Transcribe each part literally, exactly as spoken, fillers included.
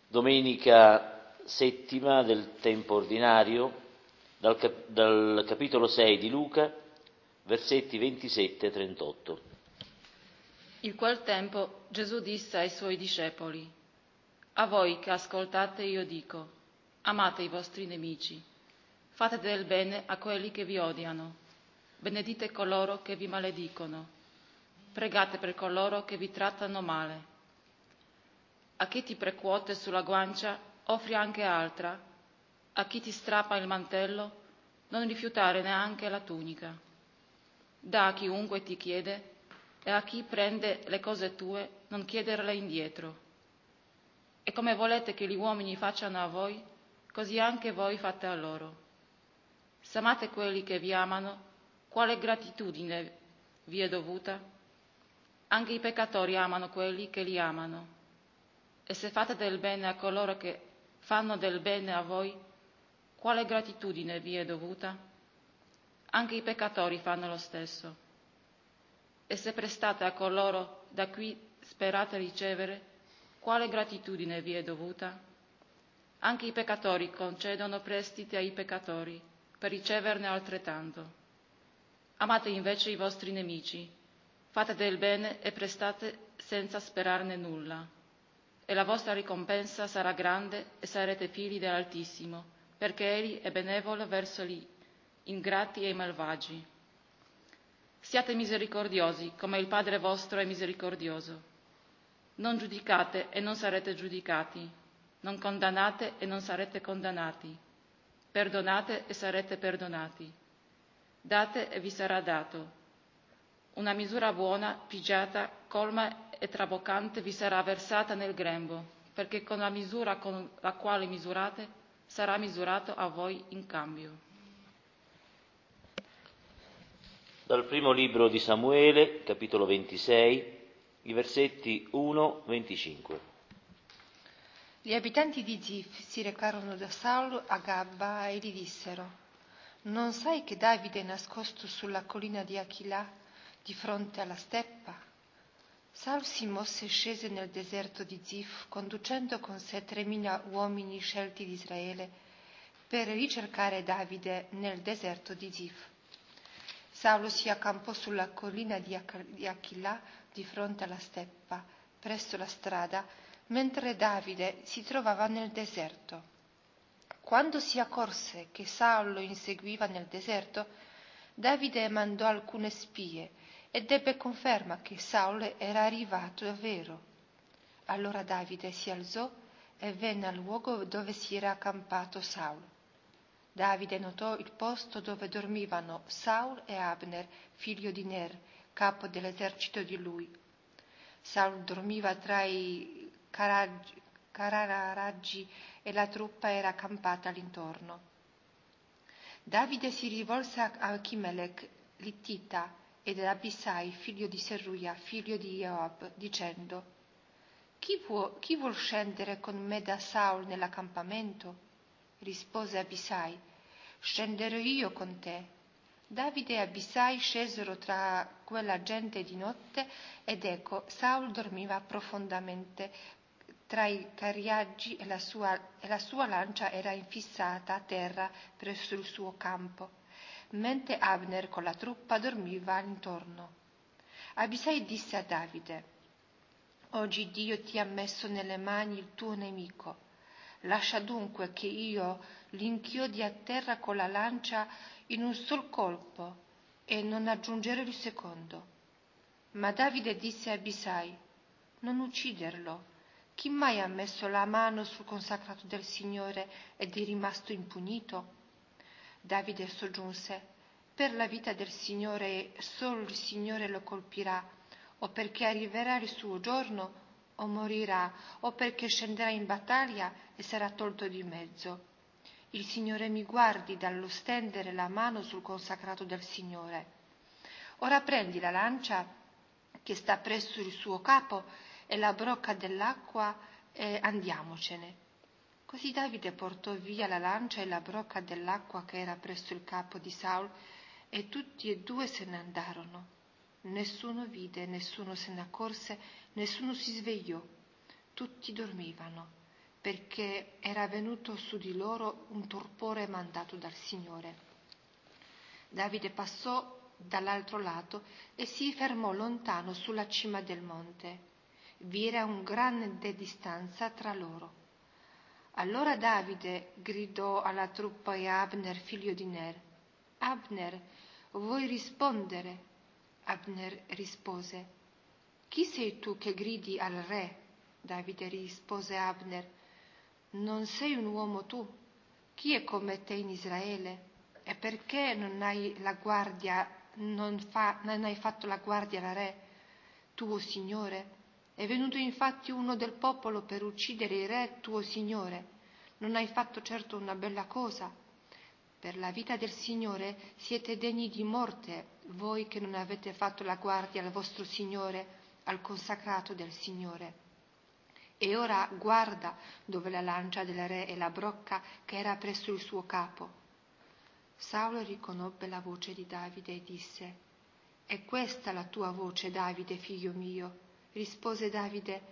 Domenica settima del tempo ordinario, dal, cap- dal capitolo sei di Luca, versetti ventisette e trentotto. In quel tempo Gesù disse ai suoi discepoli: a voi che ascoltate io dico, amate i vostri nemici, fate del bene a quelli che vi odiano, benedite coloro che vi maledicono, pregate per coloro che vi trattano male. A chi ti percuote sulla guancia offri anche altra, a chi ti strappa il mantello non rifiutare neanche la tunica. Dà a chiunque ti chiede e a chi prende le cose tue non chiederle indietro. E come volete che gli uomini facciano a voi, così anche voi fate a loro. Se amate quelli che vi amano, quale gratitudine vi è dovuta? Anche i peccatori amano quelli che li amano. E se fate del bene a coloro che fanno del bene a voi, quale gratitudine vi è dovuta? Anche i peccatori fanno lo stesso. E se prestate a coloro da cui sperate ricevere, quale gratitudine vi è dovuta? Anche i peccatori concedono prestiti ai peccatori per riceverne altrettanto. Amate invece i vostri nemici, fate del bene e prestate senza sperarne nulla. E la vostra ricompensa sarà grande e sarete figli dell'Altissimo, perché Egli è benevolo verso gli ingrati e i malvagi. Siate misericordiosi, come il Padre vostro è misericordioso. Non giudicate e non sarete giudicati, non condannate e non sarete condannati, perdonate e sarete perdonati, date e vi sarà dato. Una misura buona, pigiata, colma e traboccante vi sarà versata nel grembo, perché con la misura con la quale misurate sarà misurato a voi in cambio. Dal primo libro di Samuele, capitolo ventisei, i versetti uno a venticinque. Gli abitanti di Zif si recarono da Saulo a Gabba e gli dissero: non sai che Davide è nascosto sulla collina di Achila, di fronte alla steppa? Saulo si mosse e scese nel deserto di Zif, conducendo con sé tremila uomini scelti di Israele, per ricercare Davide nel deserto di Zif. Saulo si accampò sulla collina di Achila, di fronte alla steppa, presso la strada, mentre Davide si trovava nel deserto. Quando si accorse che Saulo lo inseguiva nel deserto, Davide mandò alcune spie ed ebbe conferma che Saulo era arrivato davvero. Allora Davide si alzò e venne al luogo dove si era accampato Saulo. Davide notò il posto dove dormivano Saul e Abner, figlio di Ner, capo dell'esercito di lui. Saul dormiva tra i carraraggi e la truppa era accampata all'intorno. Davide si rivolse a Achimelech, l'Ittita, ed ad Abisai, figlio di Seruia, figlio di Joab, dicendo: chi, può, chi vuol scendere con me da Saul nell'accampamento? Rispose Abisai: scenderò io con te. Davide e Abisai scesero tra quella gente di notte ed ecco, Saul dormiva profondamente tra i carriaggi e la sua, e la sua lancia era infissata a terra presso il suo campo, mentre Abner con la truppa dormiva intorno. Abisai disse a Davide: oggi Dio ti ha messo nelle mani il tuo nemico. Lascia dunque che io l'inchiodi a terra con la lancia in un sol colpo e non aggiungerò il secondo. Ma Davide disse a Abisai: non ucciderlo. Chi mai ha messo la mano sul consacrato del Signore ed è rimasto impunito? Davide soggiunse: per la vita del Signore solo il Signore lo colpirà, o perché arriverà il suo giorno, o morirà, o perché scenderà in battaglia e sarà tolto di mezzo. Il Signore mi guardi dallo stendere la mano sul consacrato del Signore. Ora prendi la lancia che sta presso il suo capo e la brocca dell'acqua e andiamocene. Così Davide portò via la lancia e la brocca dell'acqua che era presso il capo di Saul, e tutti e due se ne andarono. Nessuno vide, nessuno se ne accorse, nessuno si svegliò. Tutti dormivano. perché era venuto su di loro un torpore mandato dal Signore. Davide passò dall'altro lato e si fermò lontano sulla cima del monte. Vi era un grande distanza tra loro. Allora Davide gridò alla truppa e a Abner, figlio di Ner: Abner, vuoi rispondere? Abner rispose: Chi sei tu che gridi al re? Davide rispose a Abner: Non sei un uomo tu? Chi è come te in Israele? E perché non hai la guardia, non, fa, non hai fatto la guardia al re, tuo signore? È venuto infatti uno del popolo per uccidere il re, tuo signore. Non hai fatto certo una bella cosa. Per la vita del Signore siete degni di morte, voi che non avete fatto la guardia al vostro Signore, al consacrato del Signore. E ora guarda dove la lancia del re e la brocca che era presso il suo capo. Saulo riconobbe la voce di Davide e disse: È questa la tua voce, Davide, figlio mio? Rispose Davide: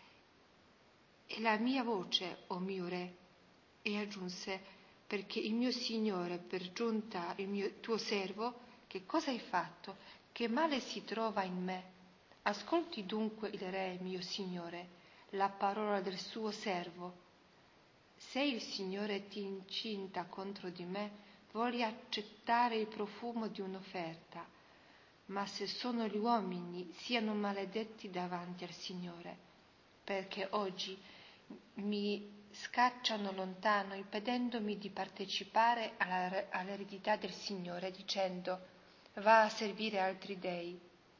È la mia voce, o mio re. E aggiunse: Perché il mio Signore, per giunta il mio tuo servo, che cosa hai fatto? Che male si trova in me? Ascolti dunque il re, mio Signore, la parola del suo servo. Se il Signore ti incinta contro di me, voglio accettare il profumo di un'offerta. Ma se sono gli uomini, siano maledetti davanti al Signore, perché oggi mi scacciano lontano, impedendomi di partecipare alla, all'eredità del Signore, dicendo: va a servire altri dei.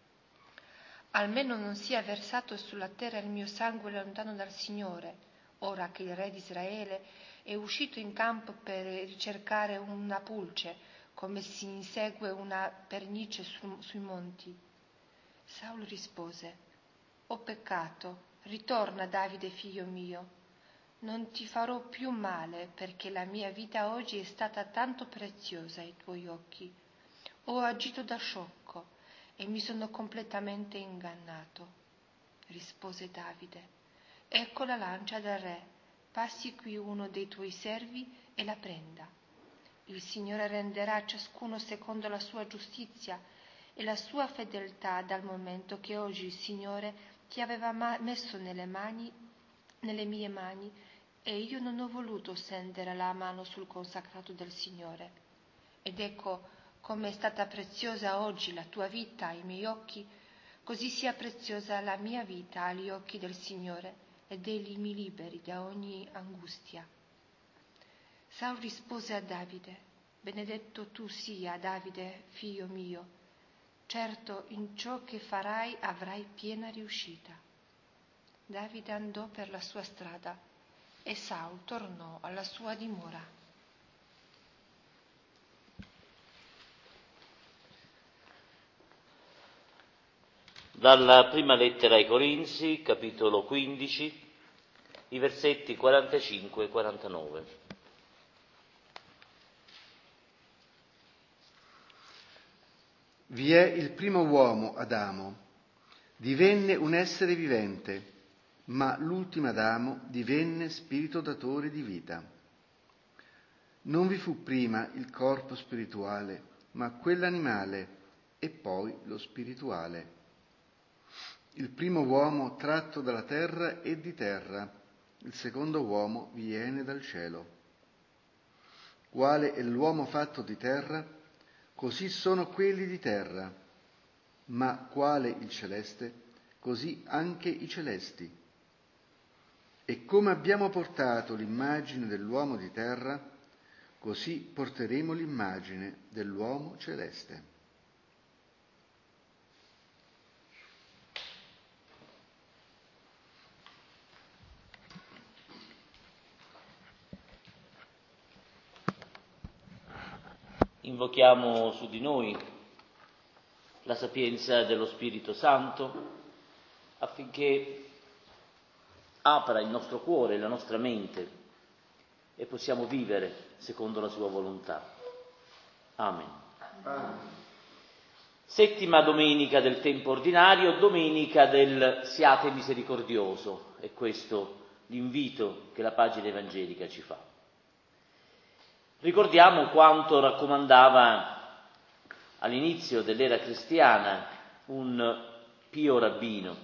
Almeno non sia versato sulla terra il mio sangue lontano dal Signore, ora che il re di Israele è uscito in campo per ricercare una pulce, come si insegue una pernice su, sui monti. Saulo rispose: Ho peccato, ritorna Davide figlio mio. Non ti farò più male, perché la mia vita oggi è stata tanto preziosa ai tuoi occhi. Ho agito da sciocco e mi sono completamente ingannato. Rispose Davide: Ecco la lancia del re, passi qui uno dei tuoi servi e la prenda. Il Signore renderà a ciascuno secondo la sua giustizia e la sua fedeltà, dal momento che oggi il Signore ti aveva messo nelle mani, nelle mie mani, e io non ho voluto stendere la mano sul consacrato del Signore. Ed ecco come è stata preziosa oggi la tua vita ai miei occhi, così sia preziosa la mia vita agli occhi del Signore, ed egli mi liberi da ogni angustia. Saulo rispose a Davide: Benedetto tu sia, Davide, figlio mio. Certo, in ciò che farai avrai piena riuscita. Davide andò per la sua strada e Saulo tornò alla sua dimora. Dalla prima lettera ai Corinzi, capitolo quindici, i versetti quarantacinque e quarantanove. Vi è il primo uomo, Adamo, divenne un essere vivente, ma l'ultimo Adamo divenne spirito datore di vita. Non vi fu prima il corpo spirituale, ma quell'animale, e poi lo spirituale. Il primo uomo tratto dalla terra è di terra, il secondo uomo viene dal cielo. Quale è l'uomo fatto di terra? Così sono quelli di terra, ma quale il celeste, così anche i celesti. E come abbiamo portato l'immagine dell'uomo di terra, così porteremo l'immagine dell'uomo celeste. Invochiamo su di noi la sapienza dello Spirito Santo affinché apra il nostro cuore, la nostra mente e possiamo vivere secondo la sua volontà. Amen. Amen. Settima domenica del tempo ordinario, domenica del Siate misericordioso, è questo l'invito che la pagina evangelica ci fa. Ricordiamo quanto raccomandava all'inizio dell'era cristiana un pio rabbino,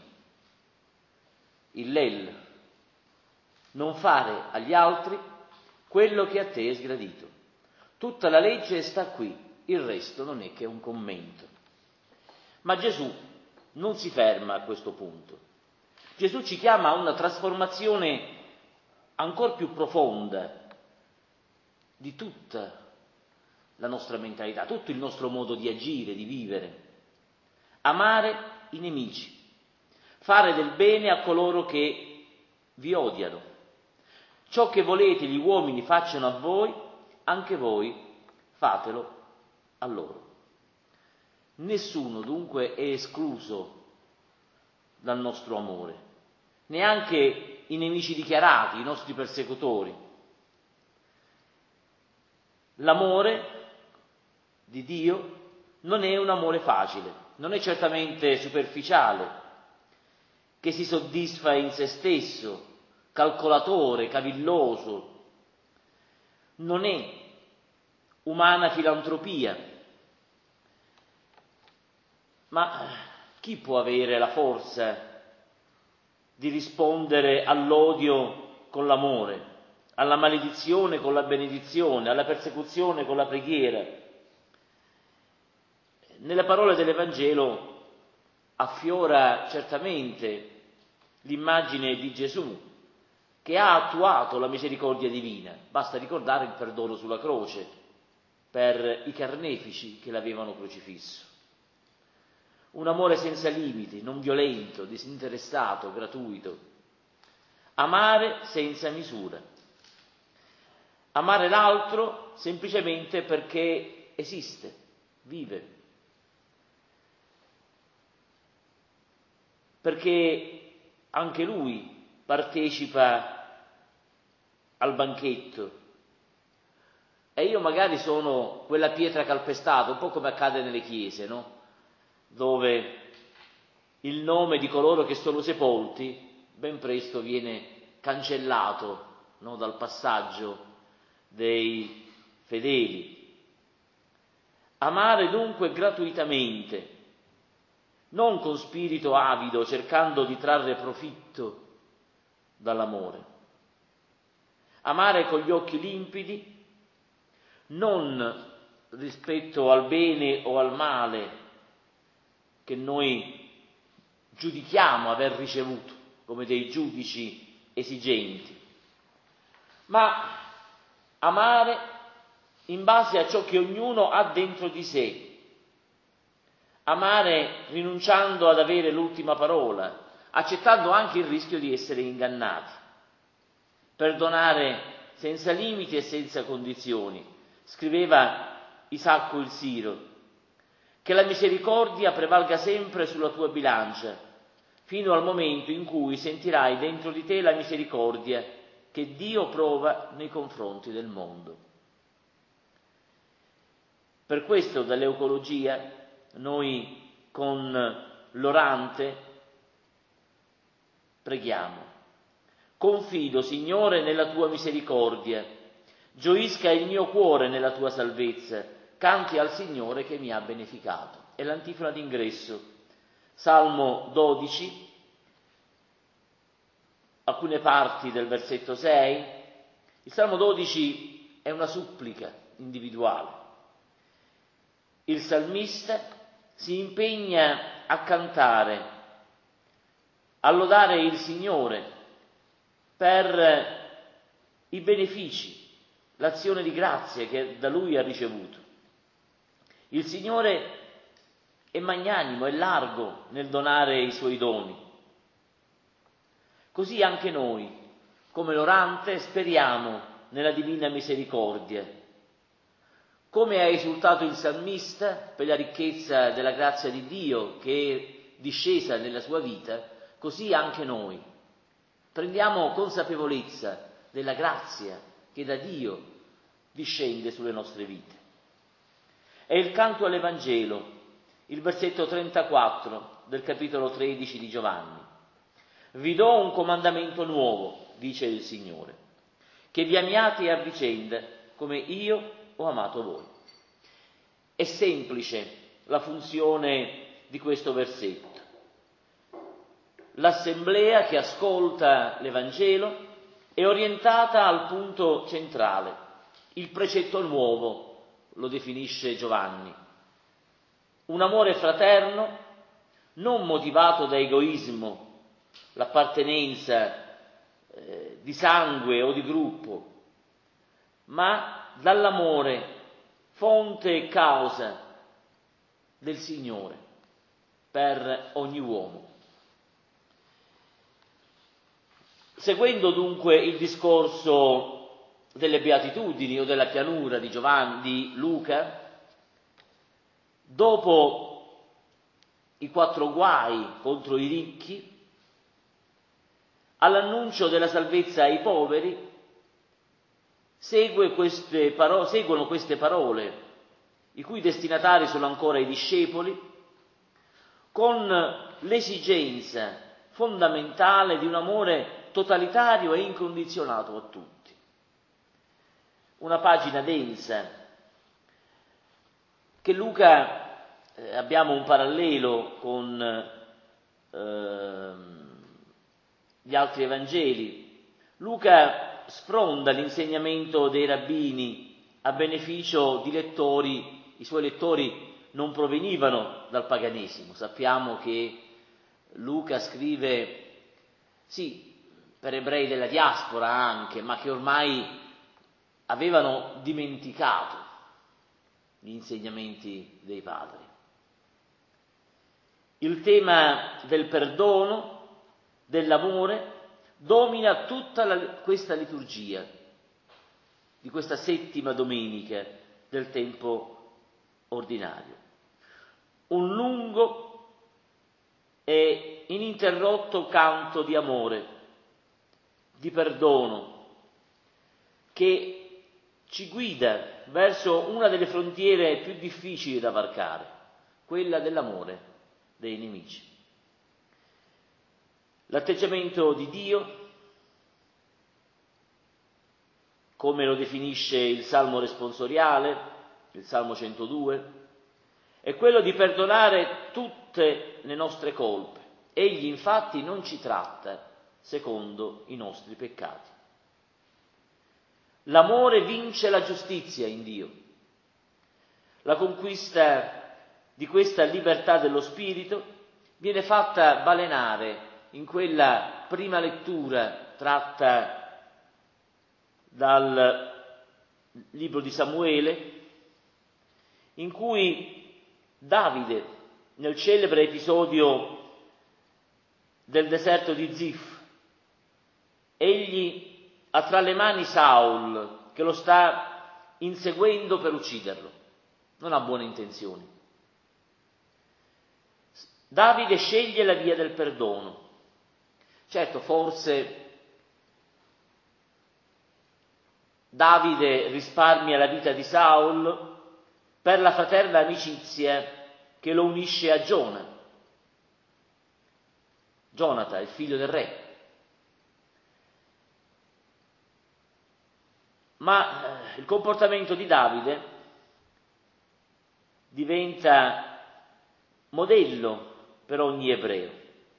Hillel: non fare agli altri quello che a te è sgradito. Tutta la legge sta qui, il resto non è che un commento. Ma Gesù non si ferma a questo punto. Gesù ci chiama a una trasformazione ancor più profonda di tutta la nostra mentalità, tutto il nostro modo di agire, di vivere. Amare i nemici, fare del bene a coloro che vi odiano. Ciò che volete gli uomini facciano a voi, anche voi fatelo a loro. Nessuno dunque è escluso dal nostro amore, neanche i nemici dichiarati, i nostri persecutori. L'amore di Dio non è un amore facile, non è certamente superficiale, che si soddisfa in se stesso, calcolatore, cavilloso. Non è umana filantropia, ma chi può avere la forza di rispondere all'odio con l'amore, alla maledizione con la benedizione, alla persecuzione con la preghiera? Nelle parole dell'Evangelo affiora certamente l'immagine di Gesù che ha attuato la misericordia divina. Basta ricordare il perdono sulla croce per i carnefici che l'avevano crocifisso. Un amore senza limiti, non violento, disinteressato, gratuito. Amare senza misura. Amare l'altro semplicemente perché esiste, vive. Perché anche lui partecipa al banchetto. E io magari sono quella pietra calpestata, un po' come accade nelle chiese, no? Dove il nome di coloro che sono sepolti ben presto viene cancellato, no? Dal passaggio dei fedeli. Amare dunque gratuitamente, non con spirito avido, cercando di trarre profitto dall'amore. Amare con gli occhi limpidi, non rispetto al bene o al male che noi giudichiamo aver ricevuto come dei giudici esigenti, ma amare in base a ciò che ognuno ha dentro di sé. Amare rinunciando ad avere l'ultima parola, accettando anche il rischio di essere ingannati. Perdonare senza limiti e senza condizioni. Scriveva Isacco il Siro: che la misericordia prevalga sempre sulla tua bilancia, fino al momento in cui sentirai dentro di te la misericordia che Dio prova nei confronti del mondo. Per questo dall'Eucologia noi con l'orante preghiamo: confido, Signore, nella tua misericordia, gioisca il mio cuore nella tua salvezza, canti al Signore che mi ha beneficato. È l'antifona d'ingresso, Salmo dodici, alcune parti del versetto sei. Il Salmo dodici è una supplica individuale. Il salmista si impegna a cantare, a lodare il Signore per i benefici, l'azione di grazia che da Lui ha ricevuto. Il Signore è magnanimo, è largo nel donare i Suoi doni. Così anche noi, come l'orante, speriamo nella divina misericordia. Come ha esultato il salmista per la ricchezza della grazia di Dio che è discesa nella sua vita, così anche noi prendiamo consapevolezza della grazia che da Dio discende sulle nostre vite. È il canto all'Evangelo, il versetto trentaquattro del capitolo tredici di Giovanni. Vi do un comandamento nuovo, dice il Signore, che vi amiate a vicenda come io ho amato voi. È semplice la funzione di questo versetto. L'assemblea che ascolta l'Evangelo è orientata al punto centrale, il precetto nuovo, lo definisce Giovanni. Un amore fraterno non motivato da egoismo, l'appartenenza eh, di sangue o di gruppo, ma dall'amore, fonte e causa del Signore per ogni uomo. Seguendo dunque il discorso delle beatitudini o della pianura di Giovanni, di Luca, dopo i quattro guai contro i ricchi, all'annuncio della salvezza ai poveri, segue queste paro- seguono queste parole, i cui destinatari sono ancora i discepoli, con l'esigenza fondamentale di un amore totalitario e incondizionato a tutti. Una pagina densa che Luca, eh, abbiamo un parallelo con eh, gli altri Evangeli. Luca sfronda l'insegnamento dei rabbini a beneficio di lettori, i suoi lettori non provenivano dal paganesimo. Sappiamo che Luca scrive, sì, per ebrei della diaspora anche, ma che ormai avevano dimenticato gli insegnamenti dei padri. Il tema del perdono, dell'amore, domina tutta la, questa liturgia di questa settima domenica del tempo ordinario. Un lungo e ininterrotto canto di amore, di perdono, che ci guida verso una delle frontiere più difficili da varcare, quella dell'amore dei nemici. L'atteggiamento di Dio, come lo definisce il Salmo responsoriale, il Salmo centodue, è quello di perdonare tutte le nostre colpe. Egli infatti non ci tratta secondo i nostri peccati. L'amore vince la giustizia in Dio. La conquista di questa libertà dello spirito viene fatta balenare in quella prima lettura tratta dal libro di Samuele, in cui Davide, nel celebre episodio del deserto di Zif, egli ha tra le mani Saul che lo sta inseguendo per ucciderlo, non ha buone intenzioni. Davide sceglie la via del perdono. Certo, forse Davide risparmia la vita di Saul per la fraterna amicizia che lo unisce a Giona, Gionata, il figlio del re. Ma eh, il comportamento di Davide diventa modello per ogni ebreo.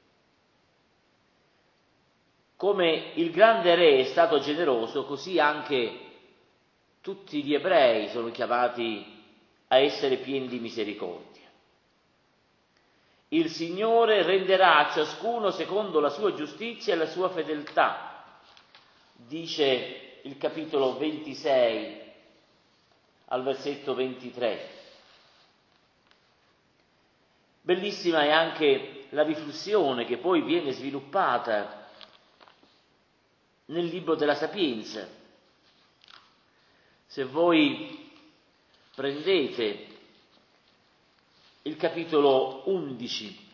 Come il grande re è stato generoso, così anche tutti gli ebrei sono chiamati a essere pieni di misericordia. Il Signore renderà a ciascuno secondo la sua giustizia e la sua fedeltà, dice il capitolo ventisei al versetto ventitré. Bellissima è anche la riflessione che poi viene sviluppata nel libro della Sapienza. Se voi prendete il capitolo undici,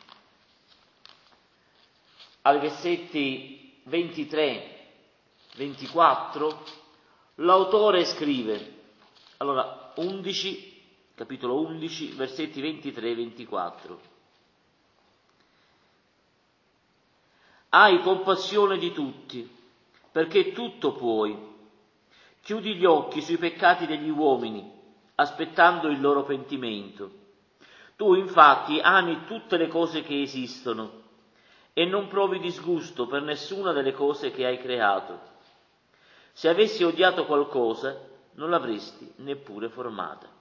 ai versetti ventitré ventiquattro, l'autore scrive, allora undici, capitolo undici, versetti ventitré ventiquattro. Hai compassione di tutti, perché tutto puoi. Chiudi gli occhi sui peccati degli uomini, aspettando il loro pentimento. Tu infatti ami tutte le cose che esistono e non provi disgusto per nessuna delle cose che hai creato. Se avessi odiato qualcosa, non l'avresti neppure formata.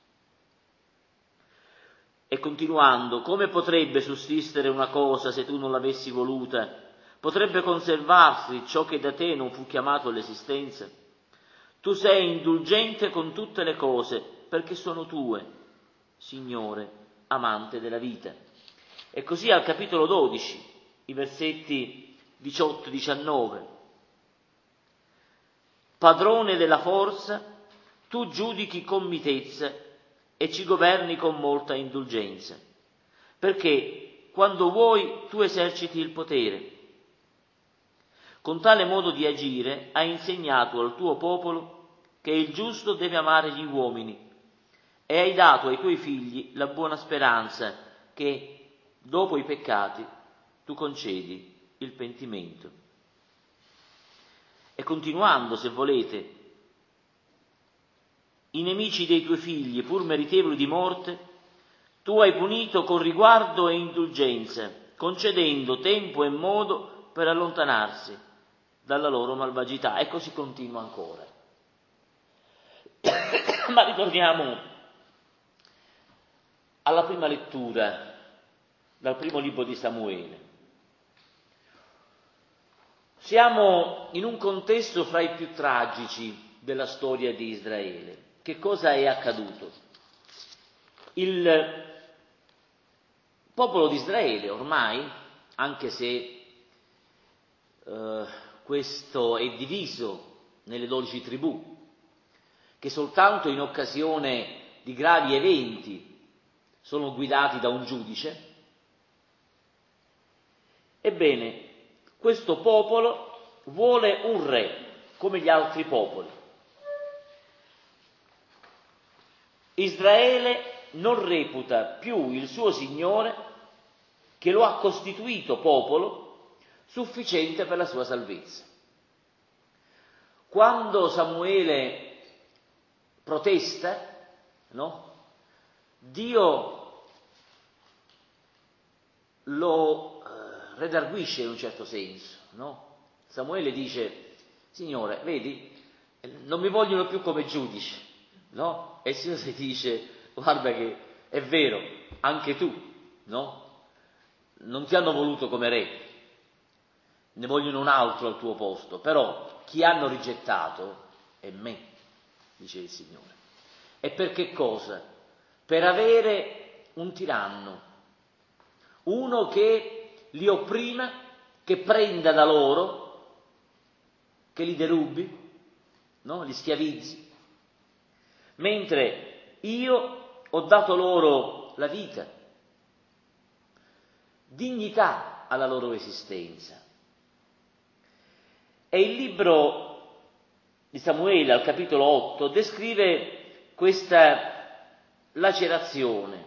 E continuando, come potrebbe sussistere una cosa se tu non l'avessi voluta? Potrebbe conservarsi ciò che da te non fu chiamato all'esistenza? Tu sei indulgente con tutte le cose, perché sono tue, Signore, amante della vita. E così al capitolo dodici, i versetti diciotto diciannove. Padrone della forza, tu giudichi con mitezza e ci governi con molta indulgenza, perché quando vuoi tu eserciti il potere. Con tale modo di agire hai insegnato al tuo popolo che il giusto deve amare gli uomini e hai dato ai tuoi figli la buona speranza che, dopo i peccati, tu concedi il pentimento. E continuando, se volete, i nemici dei tuoi figli, pur meritevoli di morte, tu hai punito con riguardo e indulgenza, concedendo tempo e modo per allontanarsi dalla loro malvagità. E così continua ancora. Ma ritorniamo alla prima lettura dal primo libro di Samuele. Siamo in un contesto fra i più tragici della storia di Israele. Che cosa è accaduto? Il popolo di Israele ormai, anche se eh, questo è diviso nelle dodici tribù, che soltanto in occasione di gravi eventi sono guidati da un giudice, ebbene, questo popolo vuole un re come gli altri popoli. Israele non reputa più il suo Signore, che lo ha costituito popolo, sufficiente per la sua salvezza. Quando Samuele protesta, no? Dio lo eh, redarguisce in un certo senso, no? Samuele dice: Signore, vedi, non mi vogliono più come giudice, no? E il Signore dice: guarda che è vero, anche tu, no? Non ti hanno voluto come re, ne vogliono un altro al tuo posto, però chi hanno rigettato è me, dice il Signore. E per che cosa? Per avere un tiranno, uno che li opprima, che prenda da loro, che li derubi, no? Li schiavizzi, mentre io ho dato loro la vita, dignità alla loro esistenza. E il libro di Samuele, al capitolo otto, descrive questa lacerazione.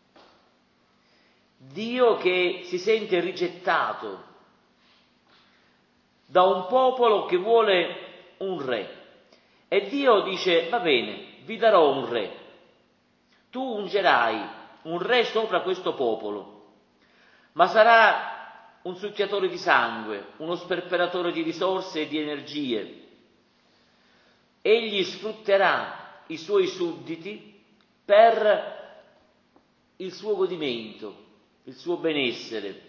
Dio che si sente rigettato da un popolo che vuole un re. E Dio dice: va bene, vi darò un re. Tu ungerai un re sopra questo popolo, ma sarà un succhiatore di sangue, uno sperperatore di risorse e di energie. Egli sfrutterà i suoi sudditi per il suo godimento, il suo benessere.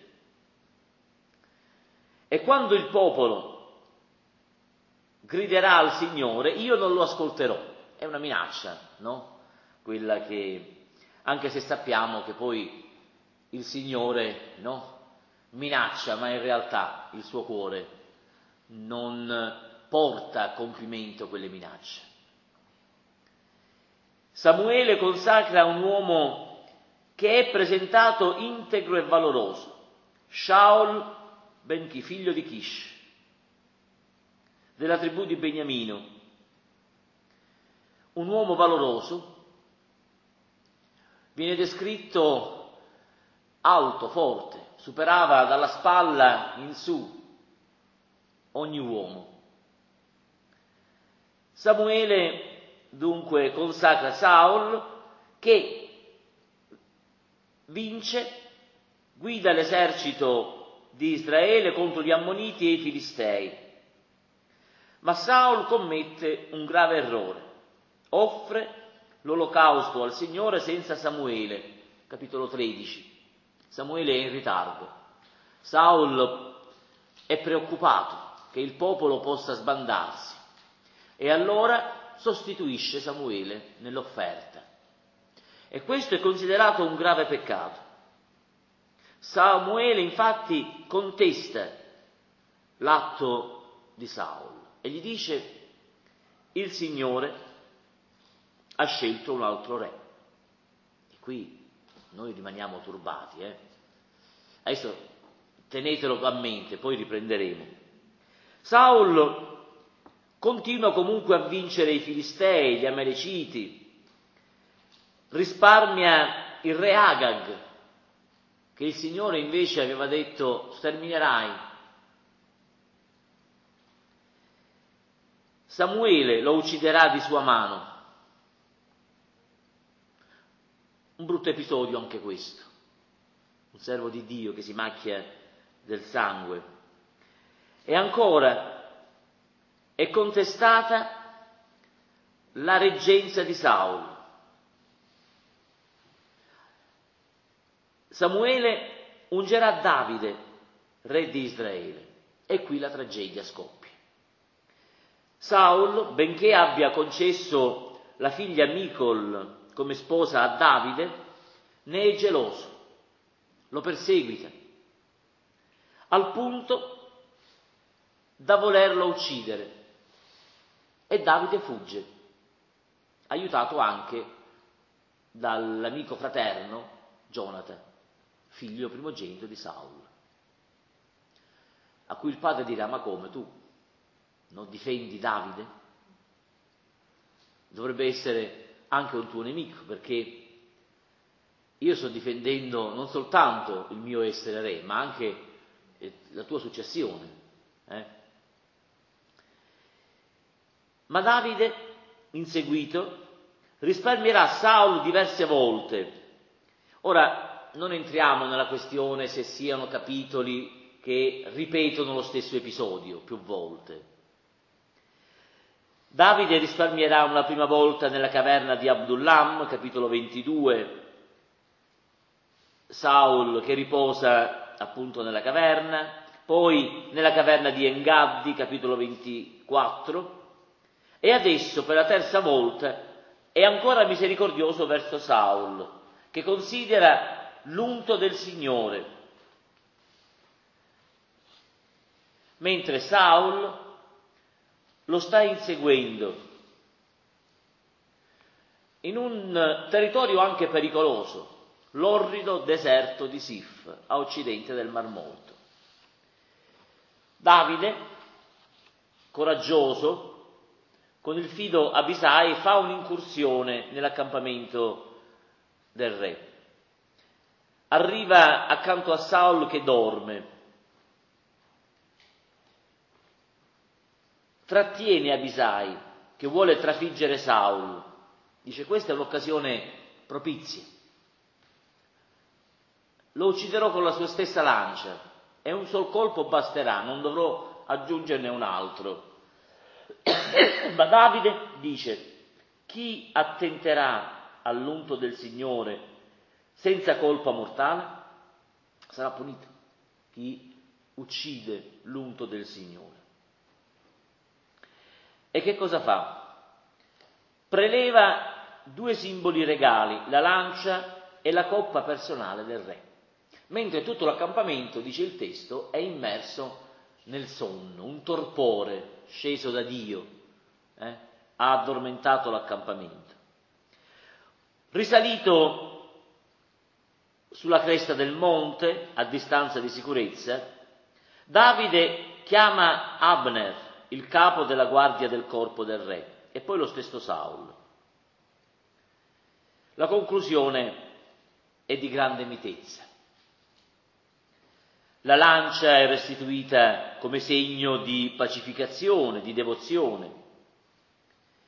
E quando il popolo griderà al Signore, io non lo ascolterò. È una minaccia, no? Quella che, anche se sappiamo che poi il Signore, no? minaccia, ma in realtà il suo cuore non porta a compimento quelle minacce. Samuele consacra un uomo che è presentato integro e valoroso, Shaul ben Chi, figlio di Kish, della tribù di Beniamino, un uomo valoroso, viene descritto alto, forte, superava dalla spalla in su ogni uomo, Samuele dunque consacra Saul, che vince, guida l'esercito di Israele contro gli Ammoniti e i Filistei. Ma Saul commette un grave errore, offre l'olocausto al Signore senza Samuele, capitolo tredici. Samuele è in ritardo. Saul è preoccupato che il popolo possa sbandarsi e allora sostituisce Samuele nell'offerta. E questo è considerato un grave peccato. Samuele infatti contesta l'atto di Saul e gli dice: il Signore ha scelto un altro re. E qui noi rimaniamo turbati. Eh? Adesso tenetelo a mente, poi riprenderemo. Saul continua comunque a vincere i Filistei, gli Amaleciti, risparmia il re Agag, che il Signore invece aveva detto sterminerai. Samuele lo ucciderà di sua mano. Un brutto episodio anche questo, un servo di Dio che si macchia del sangue. E ancora è contestata la reggenza di Saul. Samuele ungerà Davide, re di Israele, e qui la tragedia scoppia. Saul, benché abbia concesso la figlia Michol come sposa a Davide, ne è geloso, lo perseguita, al punto da volerlo uccidere. E Davide fugge, aiutato anche dall'amico fraterno Gionatan, figlio primogenito di Saul, a cui il padre dirà: ma come, tu non difendi Davide? Dovrebbe essere anche un tuo nemico, perché io sto difendendo non soltanto il mio essere re, ma anche la tua successione. Eh? Ma Davide, inseguito, risparmierà Saul diverse volte. Ora, non entriamo nella questione se siano capitoli che ripetono lo stesso episodio più volte. Davide risparmierà una prima volta nella caverna di Adullam, capitolo ventidue, Saul che riposa appunto nella caverna, poi nella caverna di Engaddi, capitolo ventiquattro, e adesso per la terza volta è ancora misericordioso verso Saul, che considera l'unto del Signore, mentre Saul lo sta inseguendo in un territorio anche pericoloso, l'orrido deserto di Sif, a occidente del Mar Morto. Davide, coraggioso, con il fido Abisai fa un'incursione nell'accampamento del re. Arriva accanto a Saul che dorme, trattiene Abisai che vuole trafiggere Saul, dice: questa è l'occasione propizia, lo ucciderò con la sua stessa lancia e un sol colpo basterà, non dovrò aggiungerne un altro. Ma Davide dice: chi attenterà all'unto del Signore senza colpa mortale sarà punito. Chi uccide l'unto del Signore. E che cosa fa? Preleva due simboli regali, la lancia e la coppa personale del re, mentre tutto l'accampamento, dice il testo, è immerso nel sonno, un torpore sceso da Dio, eh, ha addormentato l'accampamento. Risalito sulla cresta del monte, a distanza di sicurezza, Davide chiama Abner, il capo della guardia del corpo del re, e poi lo stesso Saul. La conclusione è di grande mitezza. La lancia è restituita come segno di pacificazione, di devozione.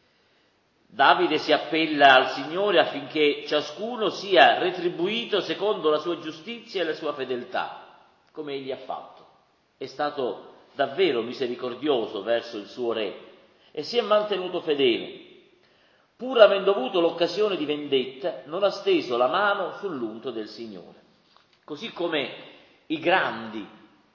Davide si appella al Signore affinché ciascuno sia retribuito secondo la sua giustizia e la sua fedeltà, come egli ha fatto. È stato davvero misericordioso verso il suo re e si è mantenuto fedele. Pur avendo avuto l'occasione di vendetta, non ha steso la mano sull'unto del Signore. Così come i grandi,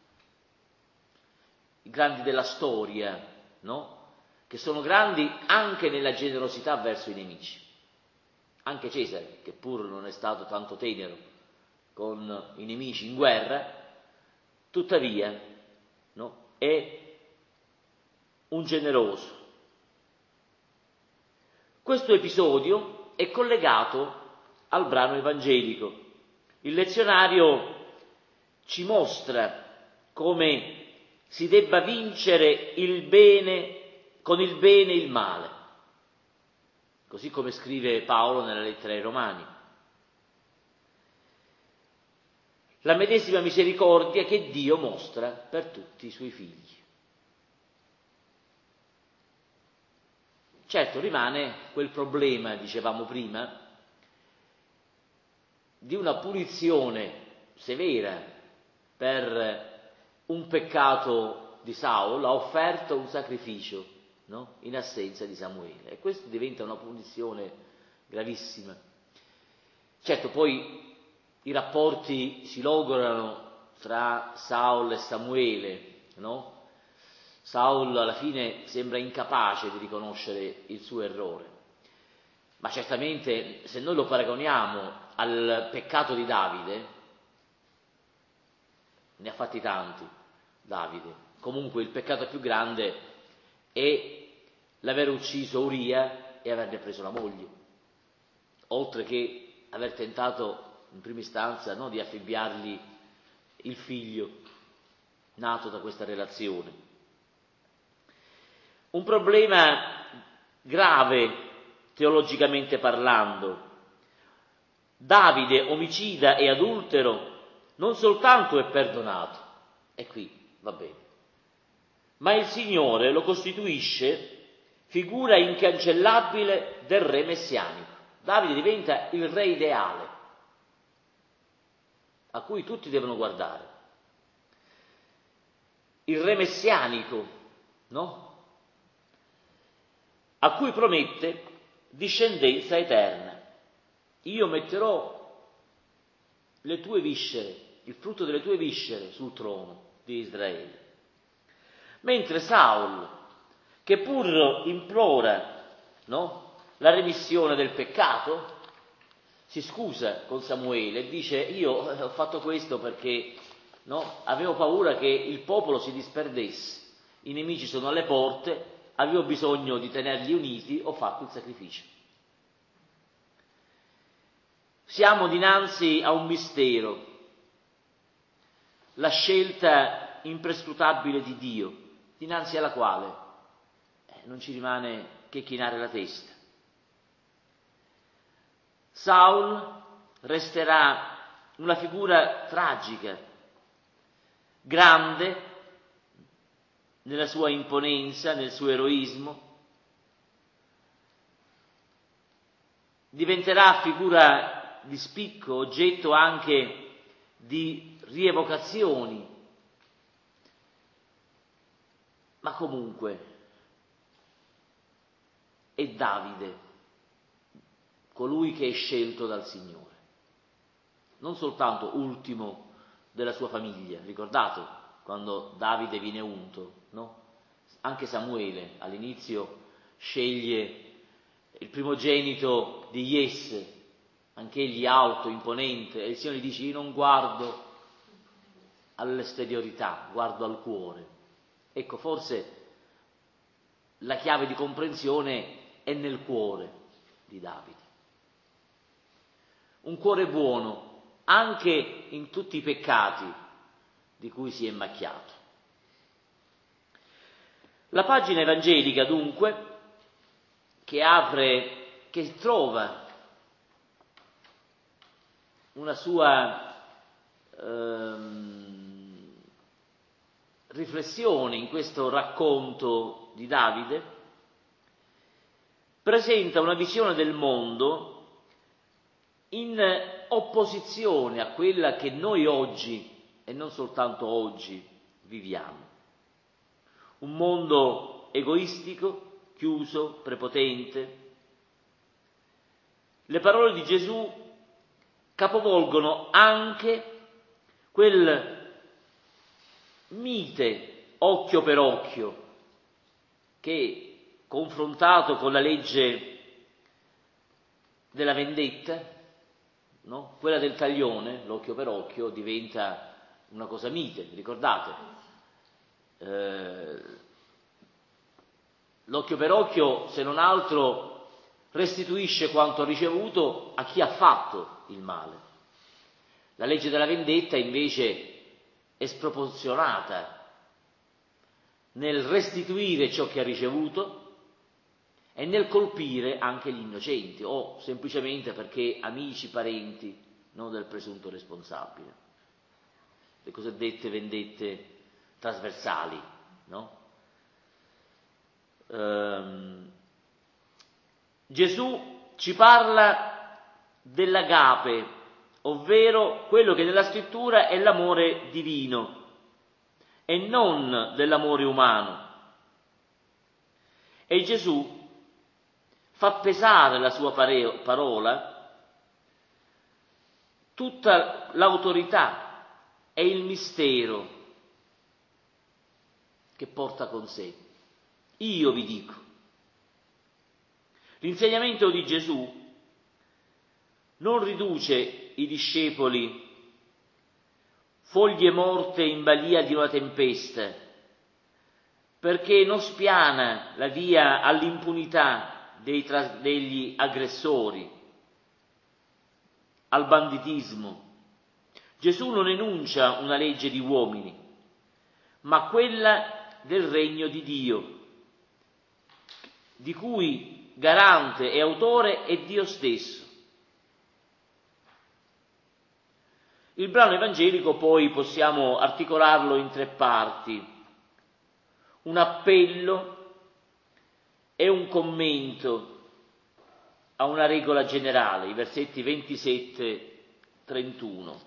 i grandi della storia, no? Che sono grandi anche nella generosità verso i nemici. Anche Cesare, che pur non è stato tanto tenero con i nemici in guerra, tuttavia, no? È un generoso. Questo episodio è collegato al brano evangelico. Il lezionario ci mostra come si debba vincere il bene con il bene il male, così come scrive Paolo nella lettera ai Romani. La medesima misericordia che Dio mostra per tutti i suoi figli. Certo, rimane quel problema, dicevamo prima, di una punizione severa per un peccato di Saul. Ha offerto un sacrificio, no? In assenza di Samuele, e questo diventa una punizione gravissima. Certo, poi i rapporti si logorano tra Saul e Samuele, no? Saul alla fine sembra incapace di riconoscere il suo errore, ma certamente se noi lo paragoniamo al peccato di Davide, ne ha fatti tanti Davide, comunque il peccato più grande è l'aver ucciso Uria e averne preso la moglie, oltre che aver tentato in prima istanza, no, di affibbiargli il figlio nato da questa relazione. Un problema grave teologicamente parlando. Davide, omicida e adultero, non soltanto è perdonato, e qui va bene, ma il Signore lo costituisce figura incancellabile del re messianico. Davide diventa il re ideale, a cui tutti devono guardare. Il re messianico, no? A cui promette discendenza eterna. Io metterò le tue viscere, il frutto delle tue viscere sul trono di Israele. Mentre Saul, che pur implora, no, la remissione del peccato, si scusa con Samuele e dice: io ho fatto questo perché, no, avevo paura che il popolo si disperdesse, i nemici sono alle porte, avevo bisogno di tenerli uniti, ho fatto il sacrificio. Siamo dinanzi a un mistero, la scelta imprescrutabile di Dio, dinanzi alla quale eh, non ci rimane che chinare la testa. Saul resterà una figura tragica, grande nella sua imponenza, nel suo eroismo, diventerà figura di spicco, oggetto anche di rievocazioni, ma comunque è Davide, colui che è scelto dal Signore, non soltanto ultimo della sua famiglia. Ricordate quando Davide viene unto, no? Anche Samuele all'inizio sceglie il primogenito di Jesse, anche egli alto, imponente, e il Signore gli dice: io non guardo all'esteriorità, guardo al cuore. Ecco, forse la chiave di comprensione è nel cuore di Davide. Un cuore buono, anche in tutti i peccati di cui si è macchiato. La pagina evangelica, dunque, che apre, che trova una sua ehm, riflessione in questo racconto di Davide, presenta una visione del mondo in opposizione a quella che noi oggi, e non soltanto oggi, viviamo. Un mondo egoistico, chiuso, prepotente. Le parole di Gesù capovolgono anche quel mite occhio per occhio che, confrontato con la legge della vendetta, no? Quella del taglione, l'occhio per occhio, diventa una cosa mite, ricordate? Eh, l'occhio per occhio, se non altro, restituisce quanto ricevuto a chi ha fatto il male. La legge della vendetta invece è sproporzionata nel restituire ciò che ha ricevuto e nel colpire anche gli innocenti o semplicemente perché amici, parenti, non del presunto responsabile. Le cosiddette vendette trasversali, no? Ehm, Gesù ci parla dell'agape, ovvero quello che nella scrittura è l'amore divino e non dell'amore umano. E Gesù fa pesare la sua parola tutta l'autorità e il mistero che porta con sé. Io vi dico. L'insegnamento di Gesù non riduce i discepoli foglie morte in balia di una tempesta, perché non spiana la via all'impunità dei tras- degli aggressori, al banditismo. Gesù non enuncia una legge di uomini, ma quella del regno di Dio, di cui garante e autore è Dio stesso. Il brano evangelico poi possiamo articolarlo in tre parti: un appello e un commento a una regola generale, i versetti ventisette trentuno.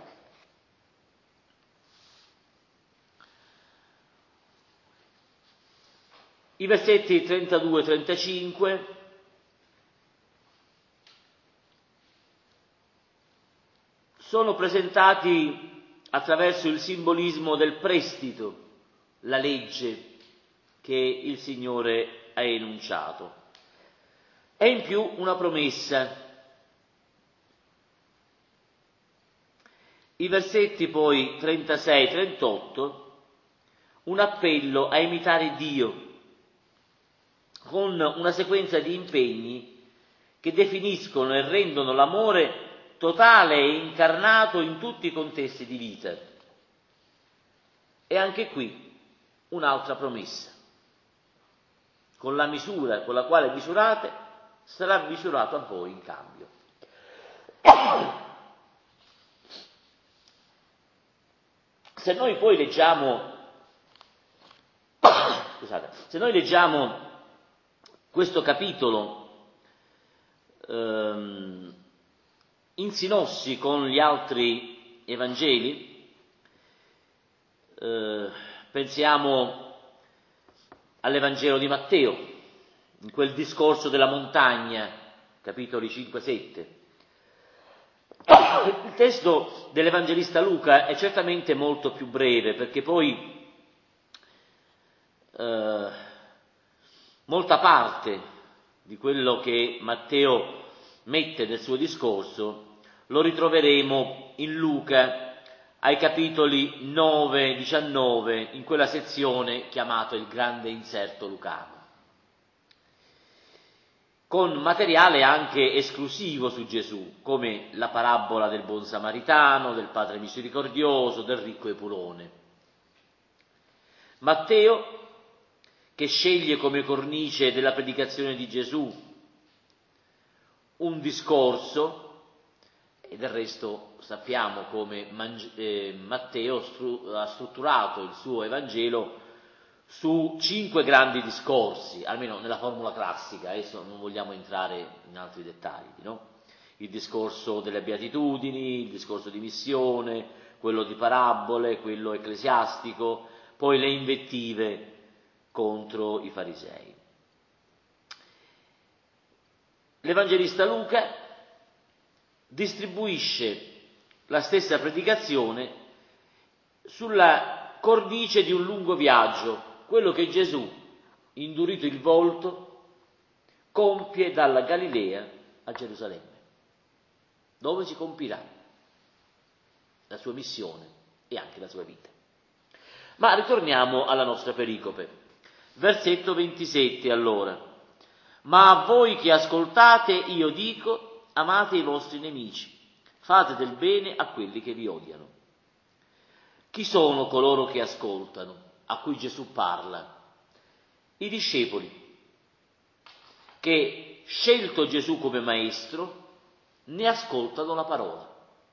I versetti trentadue trentacinque sono presentati attraverso il simbolismo del prestito, la legge che il Signore ha enunciato, e in più una promessa. I versetti poi trentasei trentotto, un appello a imitare Dio, con una sequenza di impegni che definiscono e rendono l'amore totale e incarnato in tutti i contesti di vita. E anche qui un'altra promessa: con la misura con la quale misurate sarà misurato a voi in cambio. Se noi poi leggiamo scusate, se noi leggiamo questo capitolo ehm, in sinossi con gli altri Evangeli, eh, pensiamo all'Evangelo di Matteo, in quel discorso della montagna, capitoli cinque sette. Il testo dell'Evangelista Luca è certamente molto più breve, perché poi eh, molta parte di quello che Matteo mette nel suo discorso lo ritroveremo in Luca ai capitoli nove diciannove, in quella sezione chiamata il grande inserto lucano, con materiale anche esclusivo su Gesù, come la parabola del buon samaritano, del padre misericordioso, del ricco epulone. Matteo, che sceglie come cornice della predicazione di Gesù un discorso, e del resto sappiamo come Matteo ha strutturato il suo Evangelo su cinque grandi discorsi, almeno nella formula classica, adesso non vogliamo entrare in altri dettagli, no? Il discorso delle beatitudini, il discorso di missione, quello di parabole, quello ecclesiastico, poi le invettive contro i farisei. L'Evangelista Luca distribuisce la stessa predicazione sulla cornice di un lungo viaggio, quello che Gesù, indurito il volto, compie dalla Galilea a Gerusalemme, dove si compirà la sua missione e anche la sua vita. Ma ritorniamo alla nostra pericope. Versetto ventisette allora. Ma a voi che ascoltate io dico, amate i vostri nemici, fate del bene a quelli che vi odiano. Chi sono coloro che ascoltano, a cui Gesù parla? I discepoli, che, scelto Gesù come maestro, ne ascoltano la parola.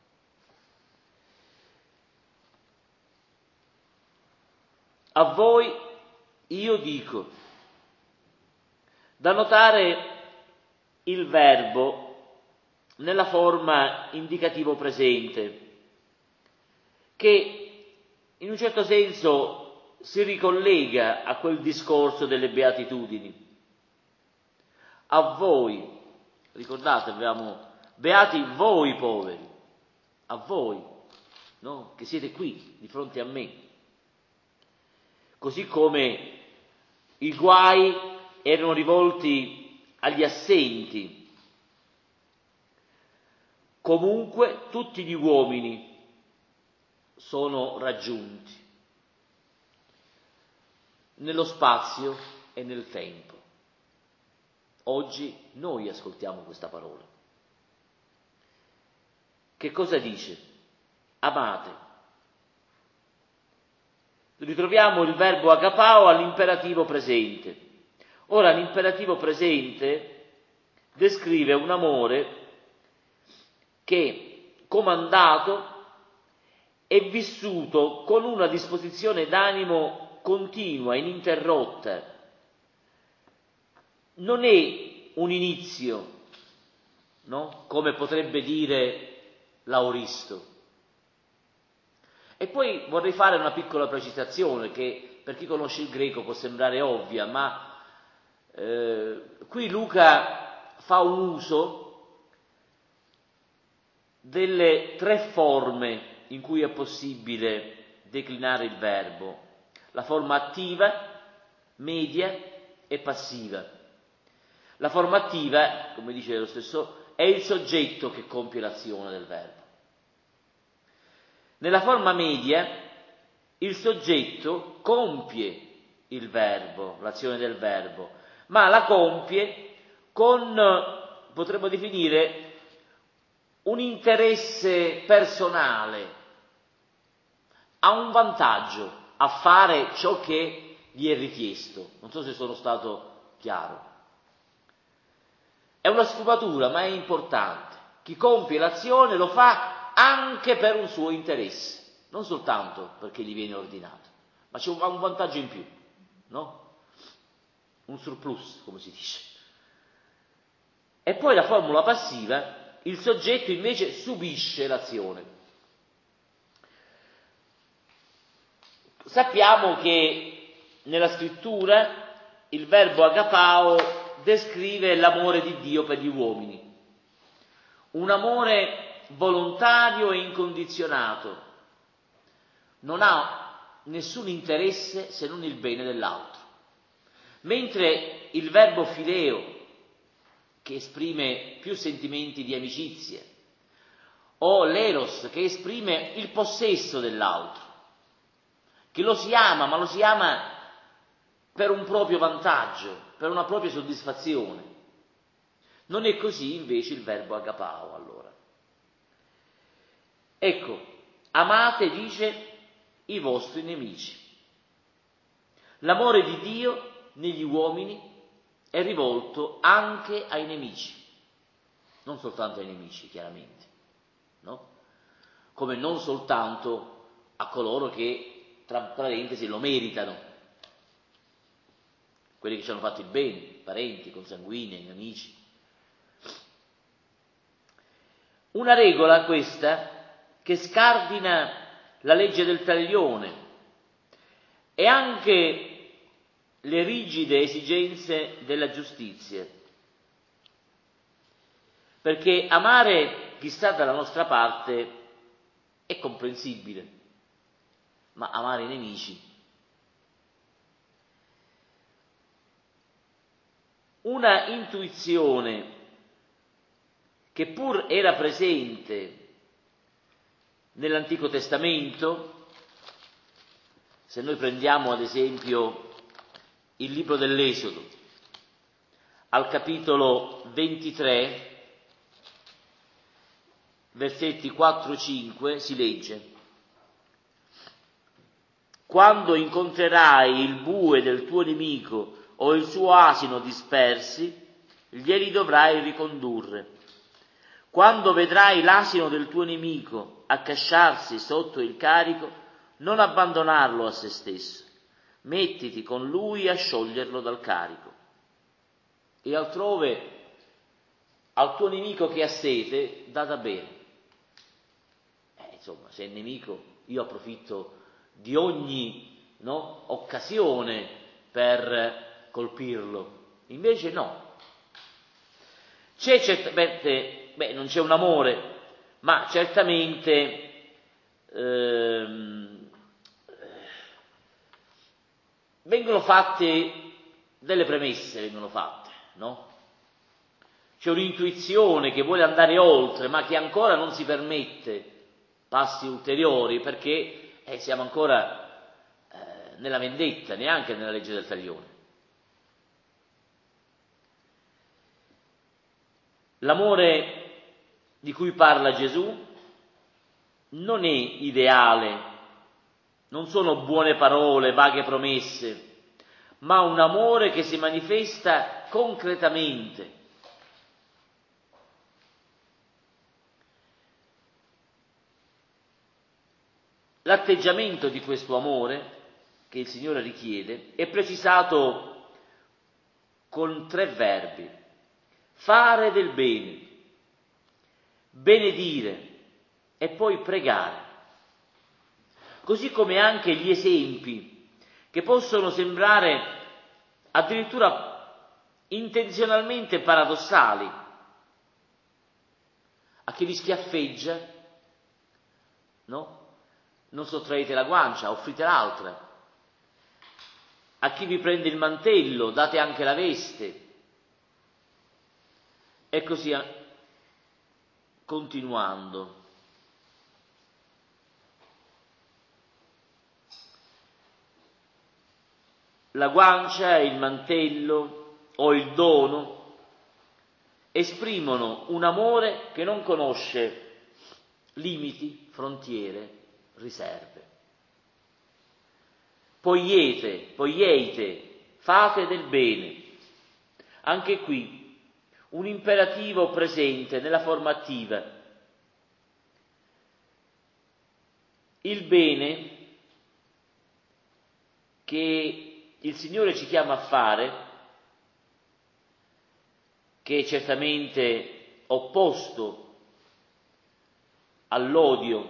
A voi io dico. Da notare il verbo nella forma indicativo presente, che in un certo senso si ricollega a quel discorso delle beatitudini. A voi, ricordate, abbiamo beati voi poveri, a voi, no? Che siete qui di fronte a me. Così come i guai erano rivolti agli assenti. Comunque tutti gli uomini sono raggiunti nello spazio e nel tempo. Oggi noi ascoltiamo questa parola. Che cosa dice? Amate. Ritroviamo il verbo agapao all'imperativo presente. Ora l'imperativo presente descrive un amore che, comandato, è vissuto con una disposizione d'animo continua, ininterrotta. Non è un inizio, no? Come potrebbe dire l'Auristo. E poi vorrei fare una piccola precisazione che per chi conosce il greco può sembrare ovvia, ma Eh, qui Luca fa un uso delle tre forme in cui è possibile declinare il verbo: la forma attiva, media e passiva. La forma attiva, come dice lo stesso, è il soggetto che compie l'azione del verbo. Nella forma media il soggetto compie il verbo, l'azione del verbo, ma la compie con, potremmo definire, un interesse personale, ha un vantaggio a fare ciò che gli è richiesto. Non so se sono stato chiaro. È una sfumatura, ma è importante. Chi compie l'azione lo fa anche per un suo interesse, non soltanto perché gli viene ordinato, ma c'è un, un vantaggio in più, no? Un surplus, come si dice. E poi la formula passiva, il soggetto invece subisce l'azione. Sappiamo che nella scrittura il verbo agapao descrive l'amore di Dio per gli uomini, un amore volontario e incondizionato, non ha nessun interesse se non il bene dell'altro. Mentre il verbo fileo, che esprime più sentimenti di amicizia, o l'eros, che esprime il possesso dell'altro, che lo si ama, ma lo si ama per un proprio vantaggio, per una propria soddisfazione. Non è così invece il verbo agapao, allora. Ecco, amate, dice, i vostri nemici. L'amore di Dio negli uomini è rivolto anche ai nemici, non soltanto ai nemici, chiaramente, no? Come non soltanto a coloro che, tra parentesi, lo meritano. quelli che ci hanno fatto il bene, parenti, consanguinei, amici. Una regola questa che scardina la legge del taglione e anche le rigide esigenze della giustizia, perché amare chi sta dalla nostra parte è comprensibile, ma amare i nemici. Una intuizione che pur era presente nell'Antico Testamento, se noi prendiamo ad esempio il libro dell'Esodo, al capitolo ventitré, versetti quattro cinque, si legge: quando incontrerai il bue del tuo nemico o il suo asino dispersi, glieli dovrai ricondurre. Quando vedrai l'asino del tuo nemico accasciarsi sotto il carico, non abbandonarlo a se stesso, mettiti con lui a scioglierlo dal carico. E altrove, al tuo nemico che ha sete, dà da bere. Eh, insomma, se è nemico, io approfitto di ogni no, occasione per colpirlo. Invece no. C'è certamente, beh, non c'è un amore, ma certamente ehm, vengono fatte delle premesse, vengono fatte, no? C'è un'intuizione che vuole andare oltre, ma che ancora non si permette passi ulteriori, perché eh, siamo ancora eh, nella vendetta, neanche nella legge del taglione. L'amore di cui parla Gesù non è ideale, non sono buone parole, vaghe promesse, ma un amore che si manifesta concretamente. L'atteggiamento di questo amore che il Signore richiede è precisato con tre verbi: fare del bene, benedire e poi pregare. Così come anche gli esempi che possono sembrare addirittura intenzionalmente paradossali. A chi vi schiaffeggia, no? Non sottraete la guancia, offrite l'altra. A chi vi prende il mantello, date anche la veste. E così continuando. La guancia, il mantello o il dono esprimono un amore che non conosce limiti, frontiere, riserve. Poiete, poieite, fate del bene. Anche qui un imperativo presente nella forma attiva. Il bene che il Signore ci chiama a fare, che è certamente opposto all'odio,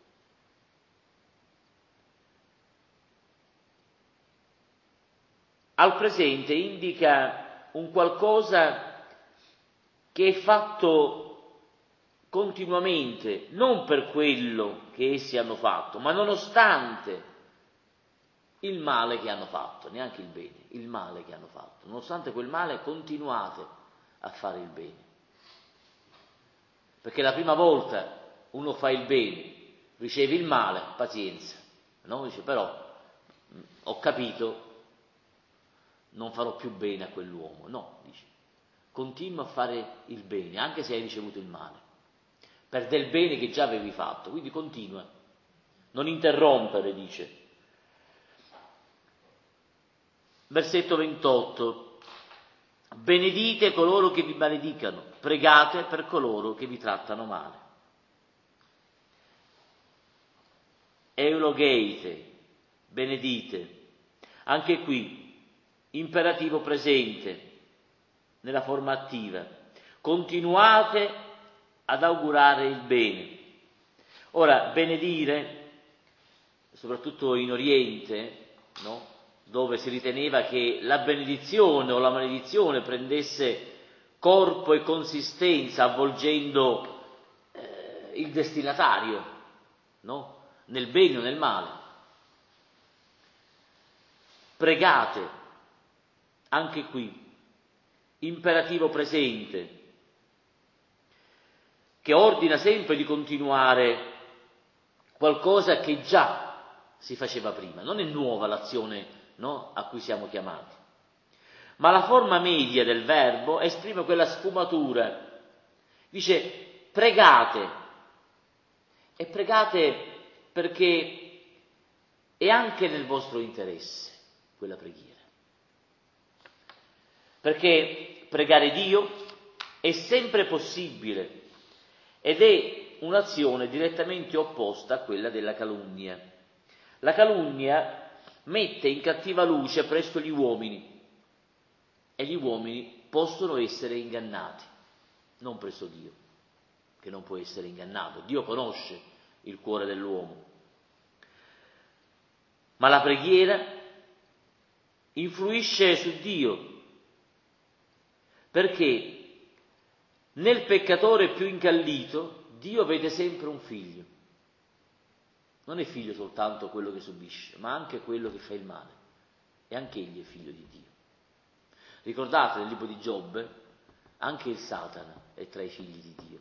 al presente indica un qualcosa che è fatto continuamente, non per quello che essi hanno fatto, ma nonostante il male che hanno fatto, neanche il bene, il male che hanno fatto. Nonostante quel male continuate a fare il bene. Perché la prima volta uno fa il bene, riceve il male, pazienza. No? Dice, però ho capito, non farò più bene a quell'uomo. No, dice, continua a fare il bene, anche se hai ricevuto il male, per del bene che già avevi fatto. Quindi continua, non interrompere, dice. Versetto ventotto. Benedite coloro che vi maledicano, pregate per coloro che vi trattano male. Eulogeite, benedite. Anche qui imperativo presente, nella forma attiva. Continuate ad augurare il bene. Ora, benedire, soprattutto in Oriente, no? Dove si riteneva che la benedizione o la maledizione prendesse corpo e consistenza avvolgendo eh, il destinatario, no? Nel bene o nel male. Pregate, anche qui, imperativo presente, che ordina sempre di continuare qualcosa che già si faceva prima. Non è nuova l'azione, no, a cui siamo chiamati. Ma la forma media del verbo esprime quella sfumatura. Dice pregate, e pregate perché è anche nel vostro interesse quella preghiera. Perché pregare Dio è sempre possibile ed è un'azione direttamente opposta a quella della calunnia. La calunnia mette in cattiva luce presso gli uomini e gli uomini possono essere ingannati, non presso Dio, che non può essere ingannato. Dio conosce il cuore dell'uomo. Ma la preghiera influisce su Dio, perché nel peccatore più incallito Dio vede sempre un figlio. Non è figlio soltanto quello che subisce, ma anche quello che fa il male. E anche egli è figlio di Dio. Ricordate nel libro di Giobbe, anche il Satana è tra i figli di Dio.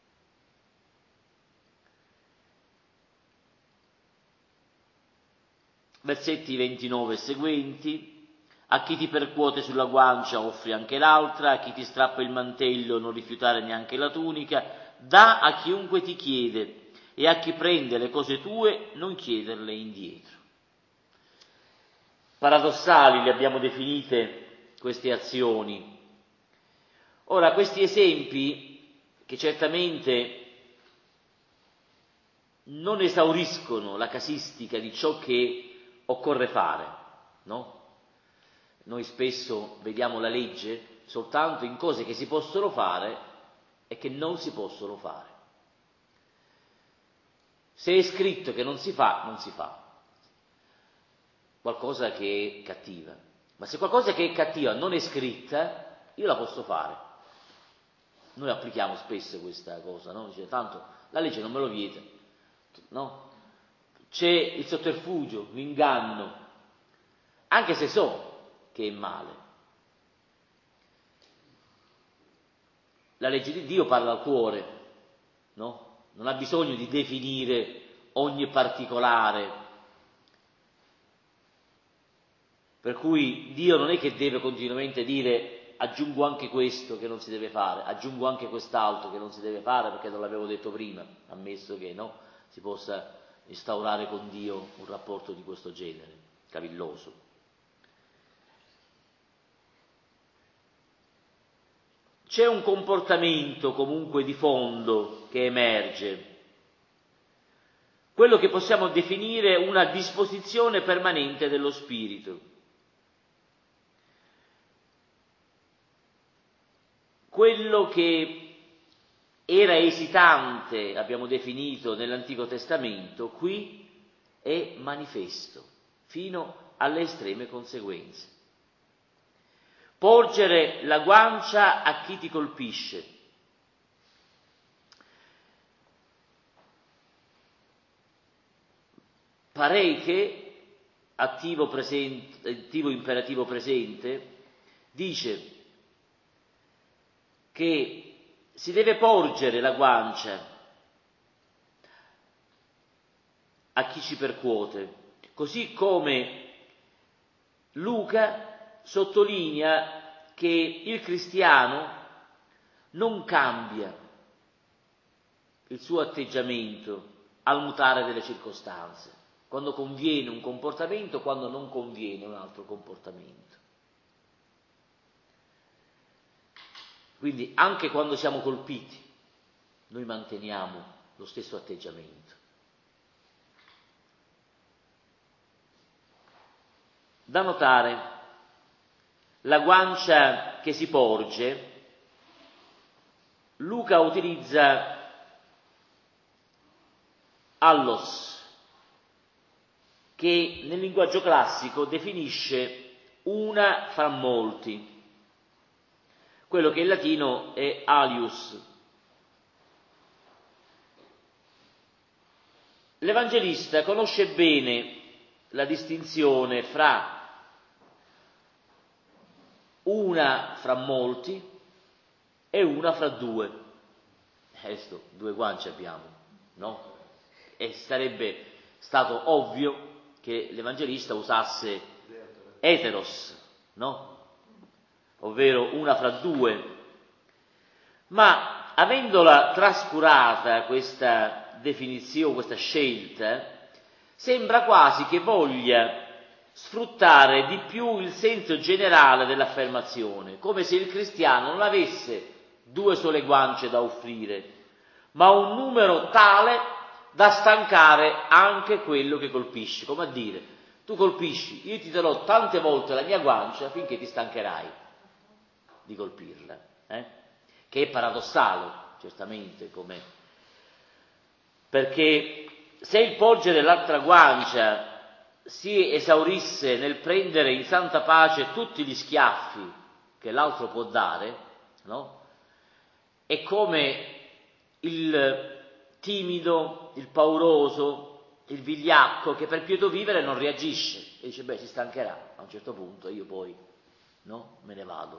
Versetti ventinove e seguenti. A chi ti percuote sulla guancia offri anche l'altra, a chi ti strappa il mantello non rifiutare neanche la tunica, dà a chiunque ti chiede e a chi prende le cose tue non chiederle indietro. Paradossali le abbiamo definite queste azioni. Ora, questi esempi, che certamente non esauriscono la casistica di ciò che occorre fare, no? Noi spesso vediamo la legge soltanto in cose che si possono fare e che non si possono fare. Se è scritto che non si fa, non si fa. Qualcosa che è cattiva. Ma se qualcosa che è cattiva non è scritta, io la posso fare. Noi applichiamo spesso questa cosa, no? Dice, tanto la legge non me lo vieta, no? C'è il sotterfugio, l'inganno, anche se so che è male. La legge di Dio parla al cuore, no? Non ha bisogno di definire ogni particolare. Per cui Dio non è che deve continuamente dire aggiungo anche questo che non si deve fare, aggiungo anche quest'altro che non si deve fare perché non l'avevo detto prima, ammesso che no, si possa instaurare con Dio un rapporto di questo genere, cavilloso. C'è un comportamento comunque di fondo che emerge, quello che possiamo definire una disposizione permanente dello spirito. Quello che era esitante, abbiamo definito nell'Antico Testamento, qui è manifesto, fino alle estreme conseguenze. Porgere la guancia a chi ti colpisce. Pareche, attivo, presente, attivo imperativo presente, dice che si deve porgere la guancia a chi ci percuote, così come Luca sottolinea che il cristiano non cambia il suo atteggiamento al mutare delle circostanze, quando conviene un comportamento, quando non conviene un altro comportamento. Quindi anche quando siamo colpiti, noi manteniamo lo stesso atteggiamento. Da notare la guancia che si porge, Luca utilizza allos, che nel linguaggio classico definisce una fra molti, quello che in latino è alius. L'Evangelista conosce bene la distinzione fra una fra molti e una fra due. Questo, due guance abbiamo, no? E sarebbe stato ovvio che l'Evangelista usasse heteros, no? Ovvero una fra due. Ma avendola trascurata questa definizione, questa scelta, sembra quasi che voglia sfruttare di più il senso generale dell'affermazione, come se il cristiano non avesse due sole guance da offrire, ma un numero tale da stancare anche quello che colpisce. Come a dire, tu colpisci, io ti darò tante volte la mia guancia finché ti stancherai di colpirla, eh? Che è paradossale, certamente, come perché se il porgere l'altra guancia si esaurisse nel prendere in santa pace tutti gli schiaffi che l'altro può dare, no? È come il timido, il pauroso, il vigliacco che per quieto vivere non reagisce e dice beh si stancherà, a un certo punto io poi no, me ne vado.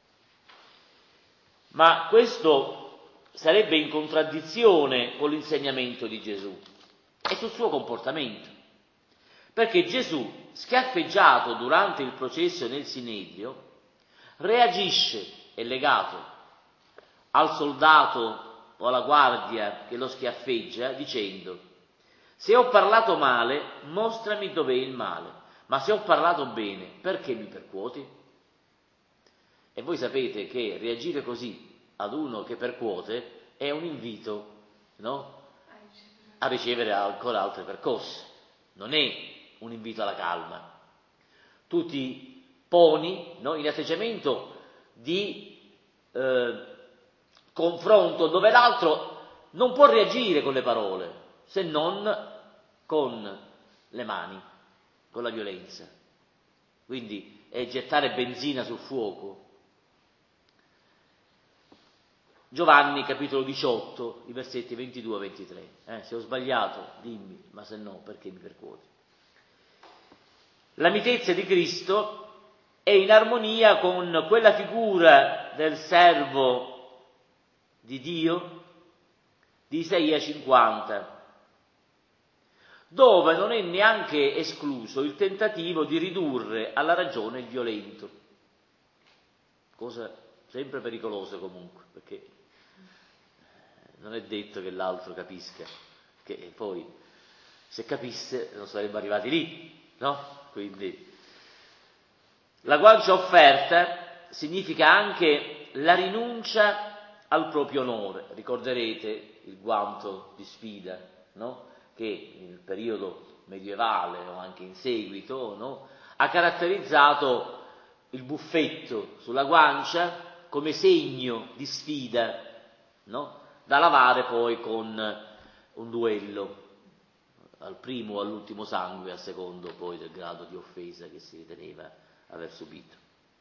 Ma questo sarebbe in contraddizione con l'insegnamento di Gesù e sul suo comportamento. Perché Gesù, schiaffeggiato durante il processo nel Sinedrio, reagisce, è legato al soldato o alla guardia che lo schiaffeggia, dicendo: se ho parlato male, mostrami dov'è il male, ma se ho parlato bene, perché mi percuoti? E voi sapete che reagire così ad uno che percuote è un invito, no? A ricevere ancora altre percosse, non è un invito alla calma. Tu ti poni, no, in atteggiamento di eh, confronto dove l'altro non può reagire con le parole, se non con le mani, con la violenza. Quindi è gettare benzina sul fuoco. Giovanni capitolo diciotto, i versetti ventidue a ventitré. Eh, se ho sbagliato, dimmi, ma se no, perché mi percuoti? La mitezza di Cristo è in armonia con quella figura del servo di Dio di Isaia cinquanta, dove non è neanche escluso il tentativo di ridurre alla ragione il violento, cosa sempre pericolosa comunque, perché non è detto che l'altro capisca, che poi se capisse non saremmo arrivati lì, no? Quindi la guancia offerta significa anche la rinuncia al proprio onore. Ricorderete il guanto di sfida, no? Che nel periodo medievale o anche in seguito, no? Ha caratterizzato il buffetto sulla guancia come segno di sfida, no? Da lavare poi con un duello, al primo o all'ultimo sangue, a secondo poi del grado di offesa che si riteneva aver subito.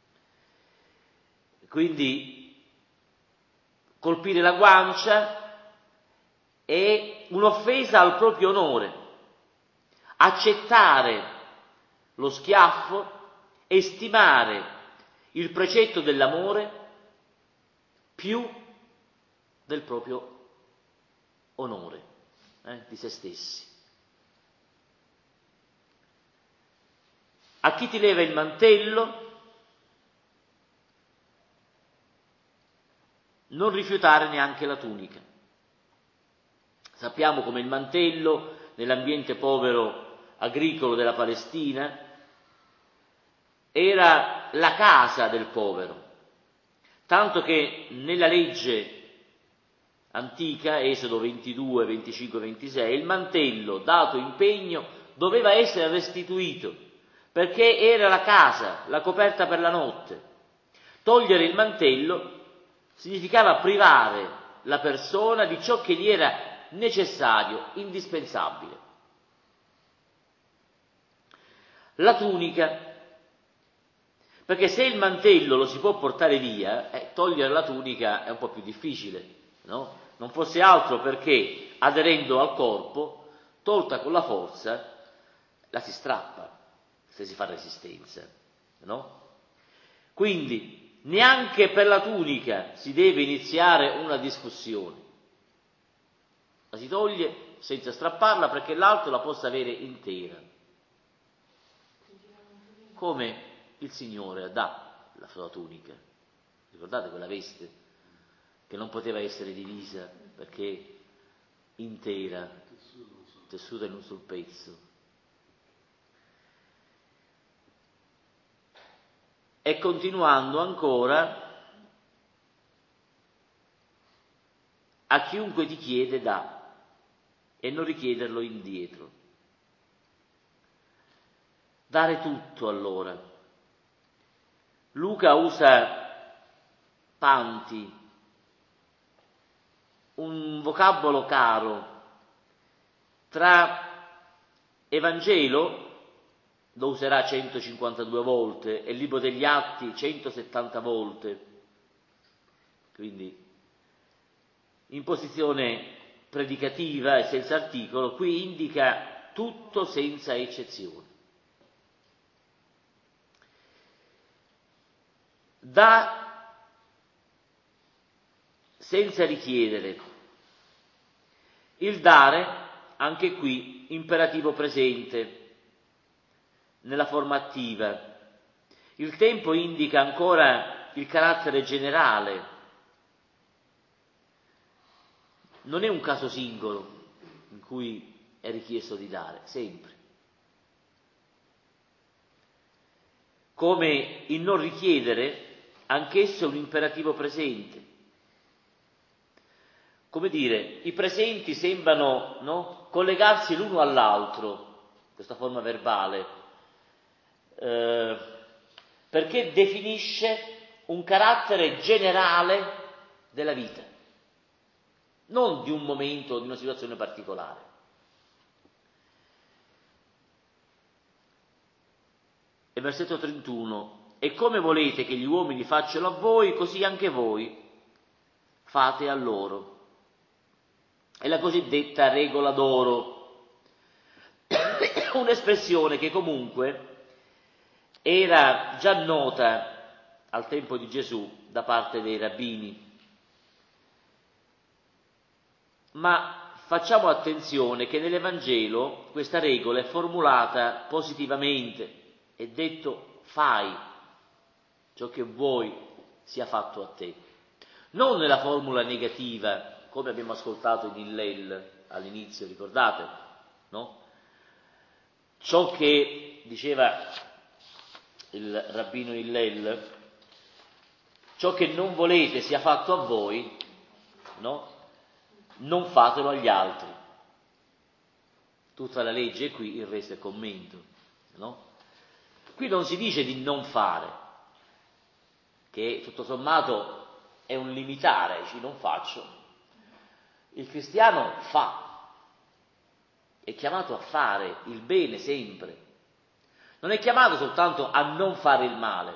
Quindi colpire la guancia è un'offesa al proprio onore, accettare lo schiaffo e stimare il precetto dell'amore più del proprio onore, eh, di se stessi. A chi ti leva il mantello, non rifiutare neanche la tunica. Sappiamo come il mantello, nell'ambiente povero agricolo della Palestina, era la casa del povero, tanto che nella legge antica, Esodo ventidue, venticinque, ventisei, il mantello dato in pegno doveva essere restituito, perché era la casa, la coperta per la notte, Togliere il mantello significava privare la persona di ciò che gli era necessario, indispensabile. La tunica, perché se il mantello lo si può portare via, eh, togliere la tunica è un po' più difficile, no? Non fosse altro perché, aderendo al corpo, tolta con la forza, la si strappa, se si fa resistenza, no? Quindi, neanche per la tunica si deve iniziare una discussione. La si toglie senza strapparla perché l'altro la possa avere intera. Come il Signore dà la sua tunica. Ricordate quella veste che non poteva essere divisa perché intera, tessuta in un sul pezzo. E continuando ancora, a chiunque ti chiede dà e non richiederlo indietro. Dare tutto allora. Luca usa panti, un vocabolo caro. Tra Evangelo lo userà centocinquantadue volte e il libro degli Atti centosettanta volte, quindi in posizione predicativa e senza articolo, qui indica tutto senza eccezione. Dà senza richiedere. Il dare, anche qui, imperativo presente nella forma attiva. Il tempo indica ancora il carattere generale. Non è un caso singolo in cui è richiesto di dare, sempre. Come il non richiedere, anch'esso è un imperativo presente. Come dire, i presenti sembrano, no, collegarsi l'uno all'altro, questa forma verbale, eh, perché definisce un carattere generale della vita, non di un momento o di una situazione particolare. E versetto trentuno, e come volete che gli uomini facciano a voi, così anche voi fate a loro. È la cosiddetta regola d'oro, un'espressione che comunque era già nota al tempo di Gesù da parte dei rabbini. Ma facciamo attenzione che nell'Evangelo questa regola è formulata positivamente, è detto fai ciò che vuoi sia fatto a te, non nella formula negativa come abbiamo ascoltato in Hillel all'inizio, ricordate? No? Ciò che diceva il rabbino Hillel, ciò che non volete sia fatto a voi, no? Non fatelo agli altri. Tutta la legge è qui, il resto è commento, no? Qui non si dice di non fare, che tutto sommato è un limitare, dici non faccio. Il cristiano fa, è chiamato a fare il bene sempre, non è chiamato soltanto a non fare il male.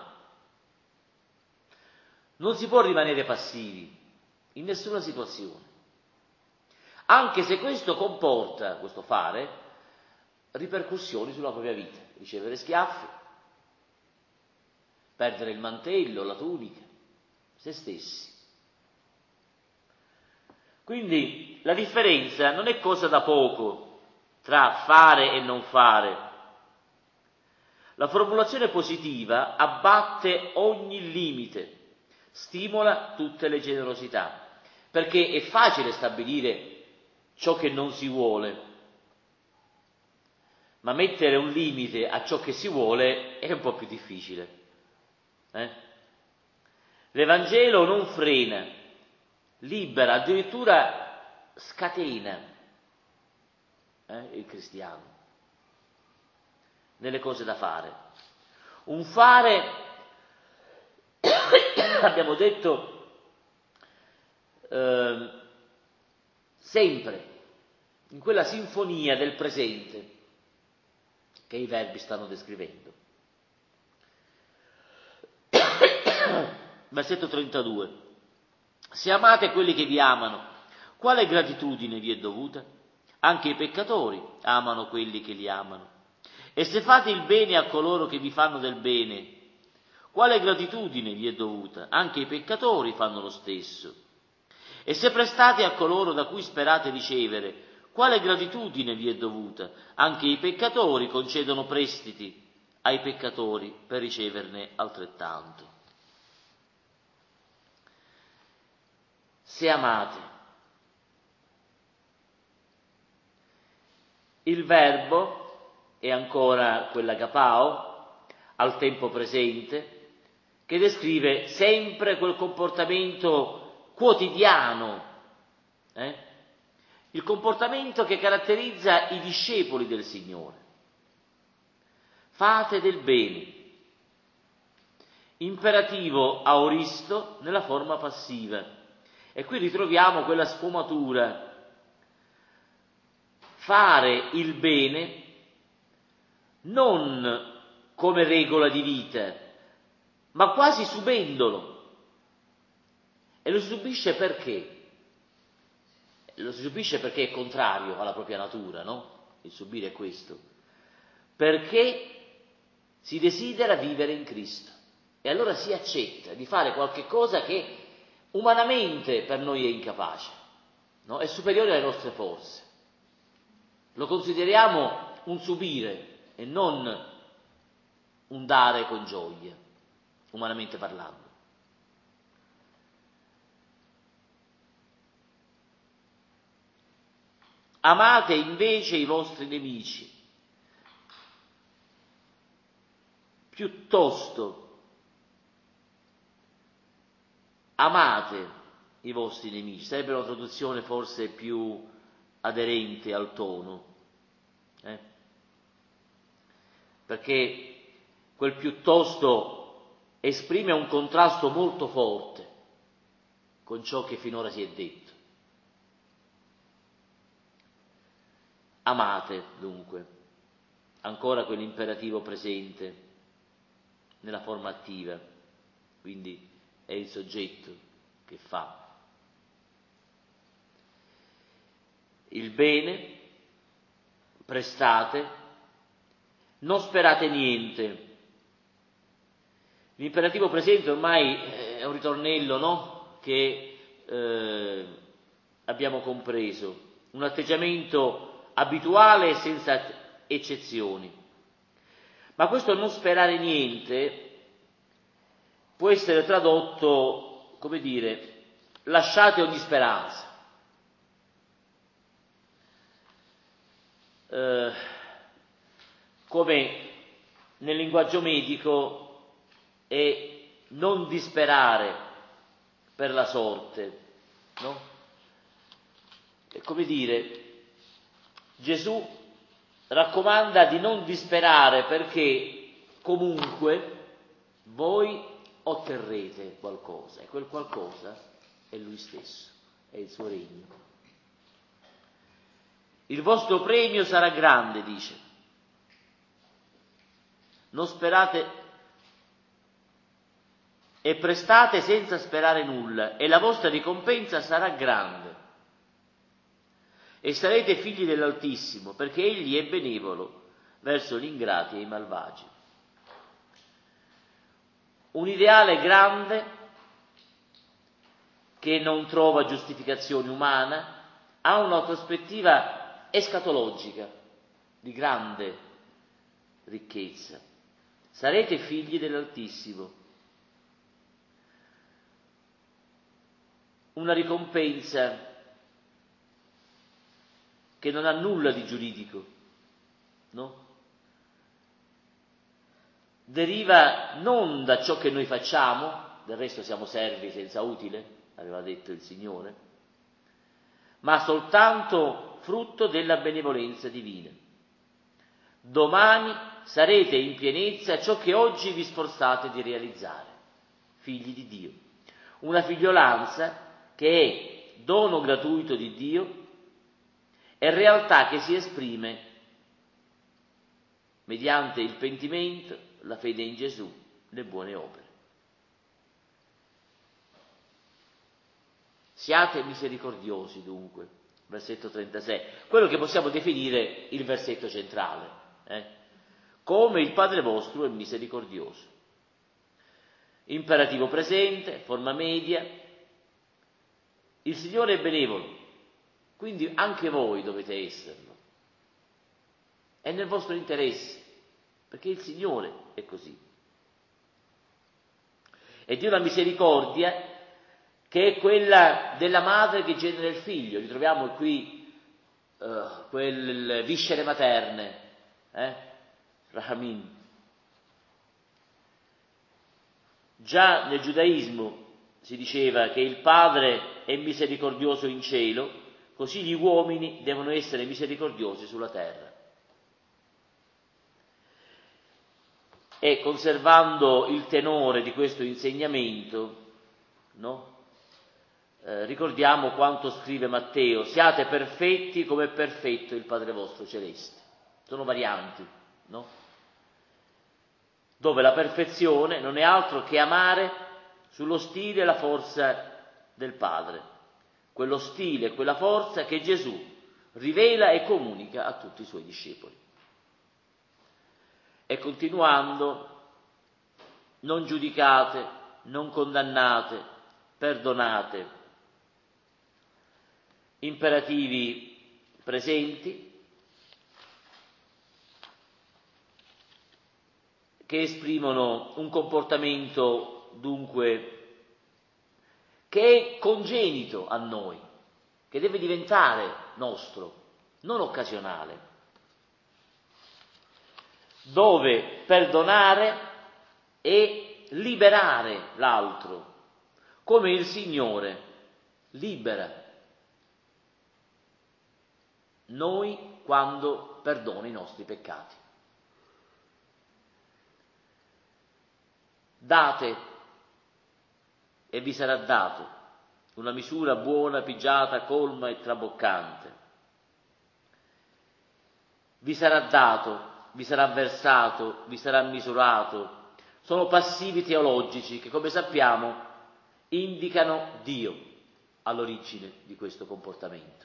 Non si può rimanere passivi in nessuna situazione, anche se questo comporta, questo fare, ripercussioni sulla propria vita, ricevere schiaffi, perdere il mantello, la tunica, se stessi. Quindi la differenza non è cosa da poco tra fare e non fare. La formulazione positiva abbatte ogni limite, stimola tutte le generosità, perché è facile stabilire ciò che non si vuole, ma mettere un limite a ciò che si vuole è un po' più difficile. Eh? L'Evangelo non frena, libera, addirittura scatena eh, il cristiano nelle cose da fare. Un fare abbiamo detto, eh, sempre in quella sinfonia del presente che i verbi stanno descrivendo. Versetto trentadue. Se amate quelli che vi amano, quale gratitudine vi è dovuta? Anche i peccatori amano quelli che li amano. E se fate il bene a coloro che vi fanno del bene, quale gratitudine vi è dovuta? Anche i peccatori fanno lo stesso. E se prestate a coloro da cui sperate ricevere, quale gratitudine vi è dovuta? Anche i peccatori concedono prestiti ai peccatori per riceverne altrettanto. Se amate, il verbo è ancora quell'agapao al tempo presente che descrive sempre quel comportamento quotidiano, eh? il comportamento che caratterizza i discepoli del Signore. Fate del bene, imperativo aoristo nella forma passiva. E qui ritroviamo quella sfumatura. Fare il bene non come regola di vita, ma quasi subendolo. E lo si subisce perché? Lo si subisce perché è contrario alla propria natura, no? Il subire è questo. Perché si desidera vivere in Cristo. E allora si accetta di fare qualche cosa che umanamente per noi è incapace, no? È superiore alle nostre forze. Lo consideriamo un subire e non un dare con gioia, umanamente parlando. Amate invece i vostri nemici, piuttosto amate i vostri nemici, sarebbe una traduzione forse più aderente al tono, eh? Perché quel piuttosto esprime un contrasto molto forte con ciò che finora si è detto. Amate dunque, ancora quell'imperativo presente nella forma attiva, quindi è il soggetto che fa. Il bene, prestate, non sperate niente. L'imperativo presente ormai è un ritornello, no? Che eh, abbiamo compreso, un atteggiamento abituale e senza eccezioni. Ma questo non sperare niente può essere tradotto, come dire, lasciate ogni speranza. Eh, come nel linguaggio medico è non disperare per la sorte, no? È come dire, Gesù raccomanda di non disperare perché comunque voi otterrete qualcosa e quel qualcosa è Lui stesso, è il suo regno. Il vostro premio sarà grande, dice. Non sperate e prestate senza sperare nulla e la vostra ricompensa sarà grande. E sarete figli dell'Altissimo, perché Egli è benevolo verso gli ingrati e i malvagi. Un ideale grande che non trova giustificazione umana, ha una prospettiva escatologica di grande ricchezza. Sarete figli dell'Altissimo. Una ricompensa che non ha nulla di giuridico, no? Deriva non da ciò che noi facciamo, del resto siamo servi senza utile, aveva detto il Signore, ma soltanto frutto della benevolenza divina. Domani sarete in pienezza ciò che oggi vi sforzate di realizzare. figli di Dio. Una figliolanza che è dono gratuito di Dio e realtà che si esprime mediante il pentimento, la fede in Gesù, le buone opere. Siate misericordiosi dunque, versetto trentasei, quello che possiamo definire il versetto centrale, eh? Come il Padre vostro è misericordioso. Imperativo presente, forma media, il Signore è benevolo, quindi anche voi dovete esserlo. È nel vostro interesse, perché il Signore è così. È di una misericordia che è quella della madre che genera il figlio. Ritroviamo qui uh, quelle viscere materne, eh? Rahamim. Già nel giudaismo si diceva che il Padre è misericordioso in cielo, così gli uomini devono essere misericordiosi sulla terra. E conservando il tenore di questo insegnamento, no? Eh, ricordiamo quanto scrive Matteo: siate perfetti come è perfetto il Padre vostro celeste. Sono varianti, no? Dove la perfezione non è altro che amare sullo stile e la forza del Padre, quello stile e quella forza che Gesù rivela e comunica a tutti i suoi discepoli. E continuando, non giudicate, non condannate, perdonate, imperativi presenti che esprimono un comportamento dunque che è congenito a noi, che deve diventare nostro, non occasionale, dove perdonare e liberare l'altro, come il Signore libera noi quando perdona i nostri peccati. Date e vi sarà dato una misura buona, pigiata, colma e traboccante. Vi sarà dato, vi sarà versato, vi sarà misurato. Sono passivi teologici che, come sappiamo, indicano Dio all'origine di questo comportamento.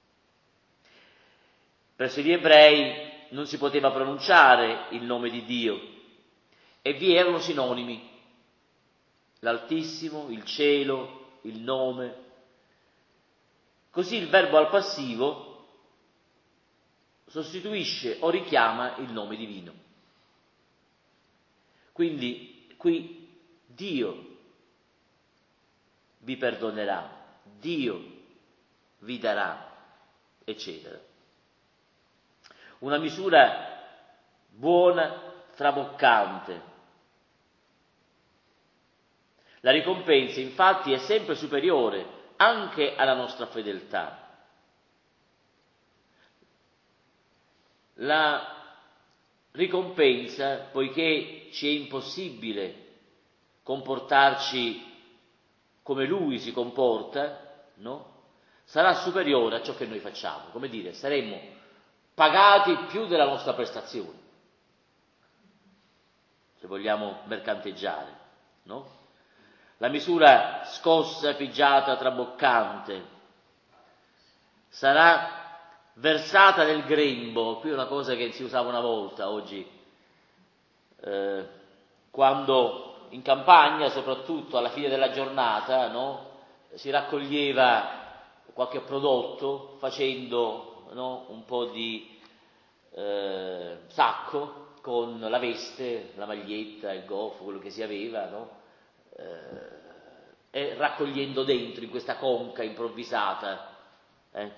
Presso gli ebrei non si poteva pronunciare il nome di Dio e vi erano sinonimi: l'Altissimo, il cielo, il nome. Così il verbo al passivo sostituisce o richiama il nome divino. Quindi qui Dio vi perdonerà, Dio vi darà, eccetera. Una misura buona, traboccante. La ricompensa infatti è sempre superiore anche alla nostra fedeltà. La ricompensa, poiché ci è impossibile comportarci come Lui si comporta, no? Sarà superiore a ciò che noi facciamo. Come dire, saremmo pagati più della nostra prestazione, se vogliamo mercanteggiare, no? La misura scossa, pigiata, traboccante sarà versata nel grembo. Qui è una cosa che si usava una volta, oggi, eh, quando in campagna, soprattutto alla fine della giornata, no, si raccoglieva qualche prodotto facendo, no, un po' di eh, sacco con la veste, la maglietta, il goffo, quello che si aveva, no? Eh, e raccogliendo dentro in questa conca improvvisata eh?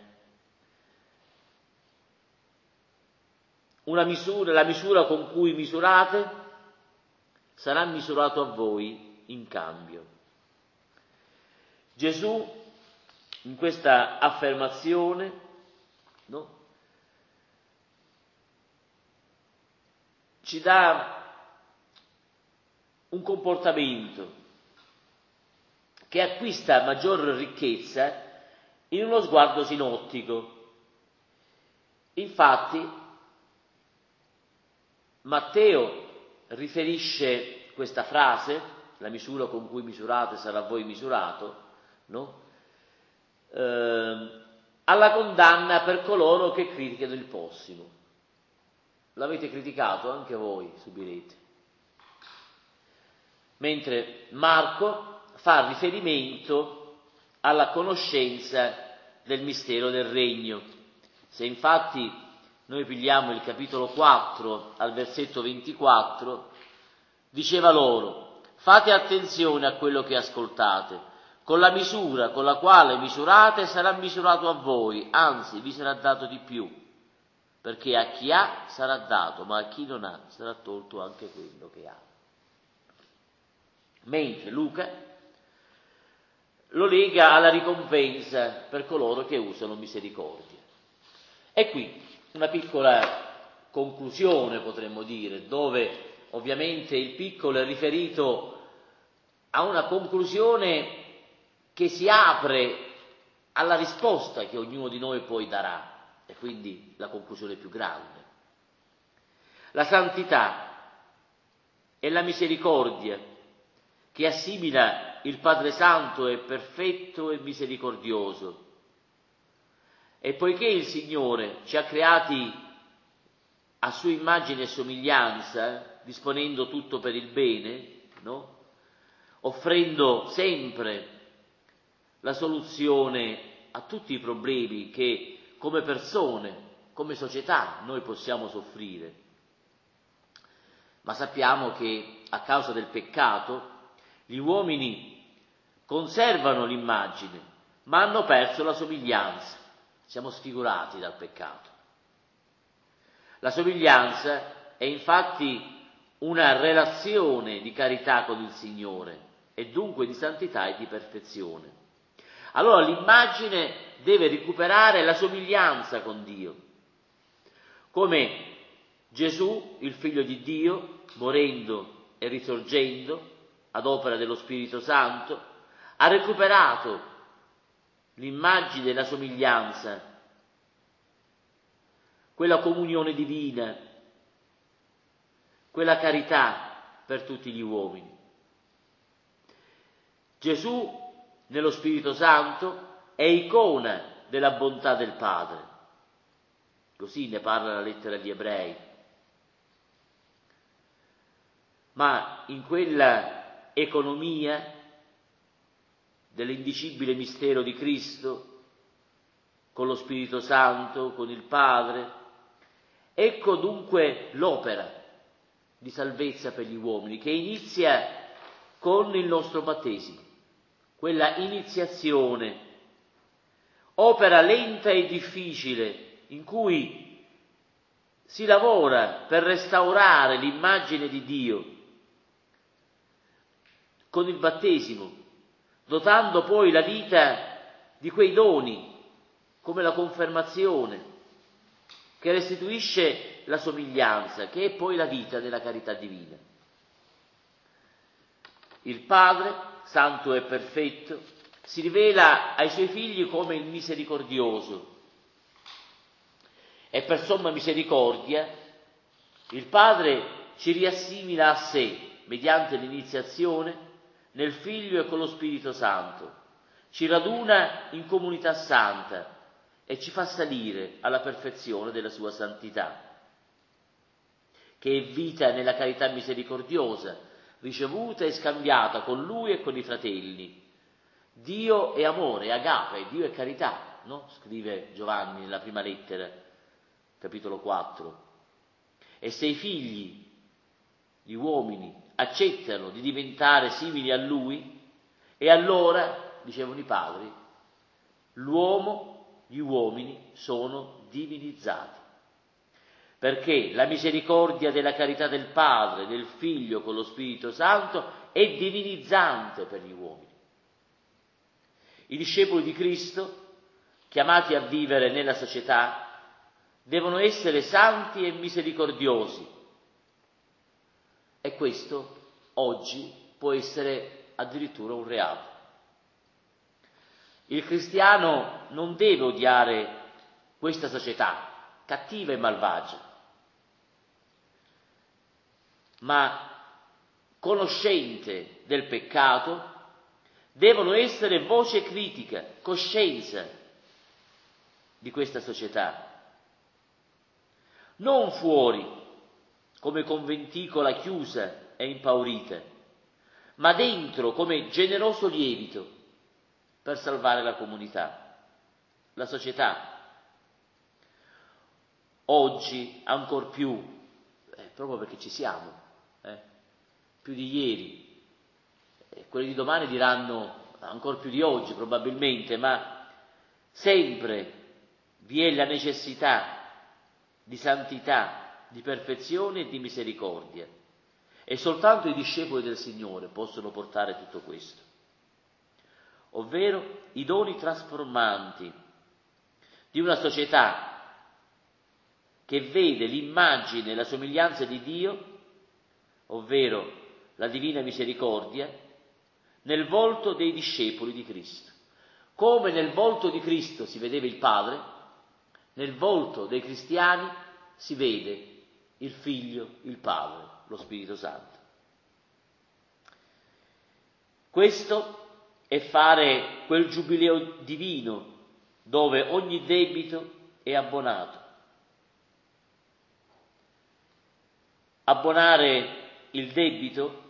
una misura, la misura con cui misurate sarà misurato a voi in cambio. Gesù in questa affermazione, no, ci dà un comportamento che acquista maggior ricchezza in uno sguardo sinottico. Infatti, Matteo riferisce questa frase, la misura con cui misurate sarà a voi misurato, no? Eh, alla condanna per coloro che criticano il prossimo. L'avete criticato anche voi, subirete. Mentre Marco fa riferimento alla conoscenza del mistero del regno. Se infatti noi pigliamo il capitolo quattro al versetto ventiquattro, diceva loro: fate attenzione a quello che ascoltate, con la misura con la quale misurate sarà misurato a voi, anzi vi sarà dato di più, perché a chi ha sarà dato, ma a chi non ha sarà tolto anche quello che ha. Mentre Luca lo lega alla ricompensa per coloro che usano misericordia. E qui una piccola conclusione, potremmo dire, dove ovviamente il piccolo è riferito a una conclusione che si apre alla risposta che ognuno di noi poi darà, e quindi la conclusione più grande. La santità e la misericordia che assimila il Padre Santo è perfetto e misericordioso. E poiché il Signore ci ha creati a sua immagine e somiglianza, disponendo tutto per il bene, no? Offrendo sempre la soluzione a tutti i problemi che come persone, come società noi possiamo soffrire. Ma sappiamo che a causa del peccato gli uomini conservano l'immagine, ma hanno perso la somiglianza. Siamo sfigurati dal peccato. La somiglianza è infatti una relazione di carità con il Signore e dunque di santità e di perfezione. Allora l'immagine deve recuperare la somiglianza con Dio, come Gesù, il Figlio di Dio, morendo e risorgendo ad opera dello Spirito Santo, ha recuperato l'immagine e la somiglianza, quella comunione divina, quella carità per tutti gli uomini. Gesù, nello Spirito Santo, è icona della bontà del Padre. Così ne parla la lettera agli Ebrei. Ma in quella economia dell'indicibile mistero di Cristo, con lo Spirito Santo, con il Padre, ecco dunque l'opera di salvezza per gli uomini, che inizia con il nostro battesimo, quella iniziazione, opera lenta e difficile, in cui si lavora per restaurare l'immagine di Dio con il battesimo, dotando poi la vita di quei doni, come la confermazione, che restituisce la somiglianza, che è poi la vita della carità divina. Il Padre, santo e perfetto, si rivela ai suoi figli come il misericordioso, e per somma misericordia il Padre ci riassimila a sé mediante l'iniziazione nel Figlio e con lo Spirito Santo, ci raduna in comunità santa e ci fa salire alla perfezione della sua santità, che è vita nella carità misericordiosa, ricevuta e scambiata con Lui e con i fratelli. Dio è amore, è agape, Dio è carità, no? Scrive Giovanni nella prima lettera, capitolo quattro. E se i figli, gli uomini, accettano di diventare simili a Lui, e allora, dicevano i padri, l'uomo, gli uomini sono divinizzati. Perché la misericordia della carità del Padre, del Figlio con lo Spirito Santo è divinizzante per gli uomini. I discepoli di Cristo, chiamati a vivere nella società, devono essere santi e misericordiosi. E questo oggi può essere addirittura un reato. Il cristiano non deve odiare questa società, cattiva e malvagia, ma conoscente del peccato, devono essere voce critica, coscienza di questa società. Non fuori, come conventicola chiusa e impaurita, ma dentro come generoso lievito per salvare la comunità, la società. Oggi ancor più, eh, proprio perché ci siamo, eh, più di ieri, eh, quelli di domani diranno ancor più di oggi probabilmente, ma sempre vi è la necessità di santità, di perfezione e di misericordia, e soltanto i discepoli del Signore possono portare tutto questo, ovvero i doni trasformanti di una società che vede l'immagine e la somiglianza di Dio, ovvero la divina misericordia, nel volto dei discepoli di Cristo. Come nel volto di Cristo si vedeva il Padre, nel volto dei cristiani si vede il Figlio, il Padre, lo Spirito Santo. Questo è fare quel giubileo divino dove ogni debito è abbonato. Abbonare il debito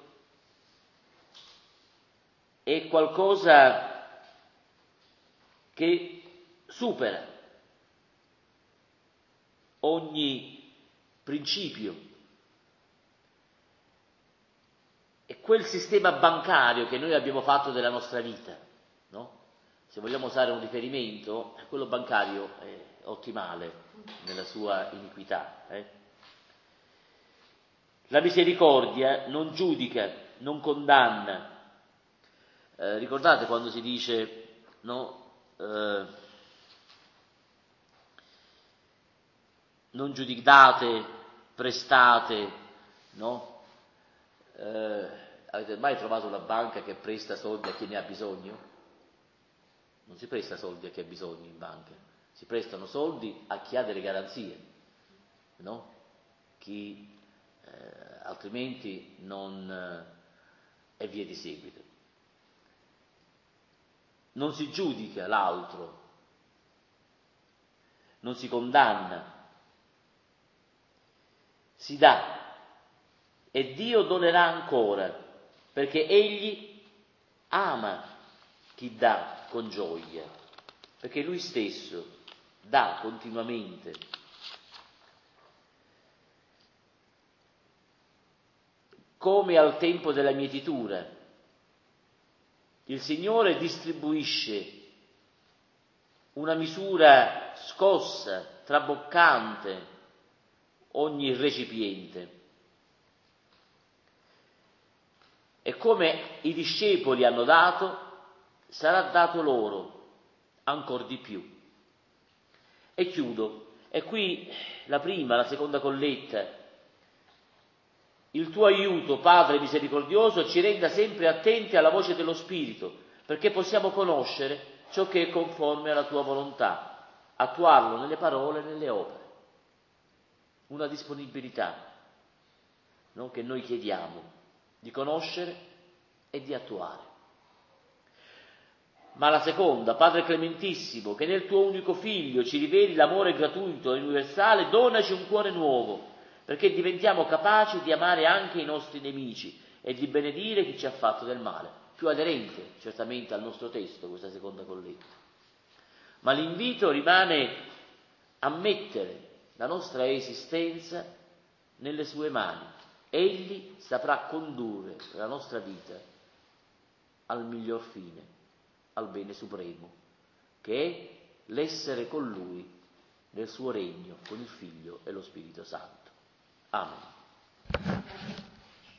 è qualcosa che supera ogni principio. È quel sistema bancario che noi abbiamo fatto della nostra vita, no? Se vogliamo usare un riferimento, quello bancario è ottimale nella sua iniquità. Eh? La misericordia non giudica, non condanna. Eh, ricordate quando si dice, no? Eh, non giudicate, prestate, no? Eh, avete mai trovato una banca che presta soldi a chi ne ha bisogno? Non si presta soldi a chi ha bisogno in banca, si prestano soldi a chi ha delle garanzie, no? Chi eh, altrimenti non eh, è via di seguito. Non si giudica l'altro, non si condanna, si dà, e Dio donerà ancora, perché Egli ama chi dà con gioia, perché Lui stesso dà continuamente. Come al tempo della mietitura, il Signore distribuisce una misura scossa, traboccante, ogni recipiente. E come i discepoli hanno dato, sarà dato loro ancor di più. E chiudo, e qui la prima, la seconda colletta. Il tuo aiuto, Padre misericordioso, ci renda sempre attenti alla voce dello Spirito, perché possiamo conoscere ciò che è conforme alla tua volontà, attuarlo nelle parole e nelle opere. Una disponibilità, no? Che noi chiediamo di conoscere e di attuare. Ma la seconda, Padre clementissimo, che nel tuo unico Figlio ci riveli l'amore gratuito e universale, donaci un cuore nuovo, perché diventiamo capaci di amare anche i nostri nemici e di benedire chi ci ha fatto del male. Più aderente certamente al nostro testo questa seconda colletta. Ma l'invito rimane a mettere la nostra esistenza nelle sue mani. Egli saprà condurre la nostra vita al miglior fine, al bene supremo, che è l'essere con Lui nel suo regno, con il Figlio e lo Spirito Santo. Amen.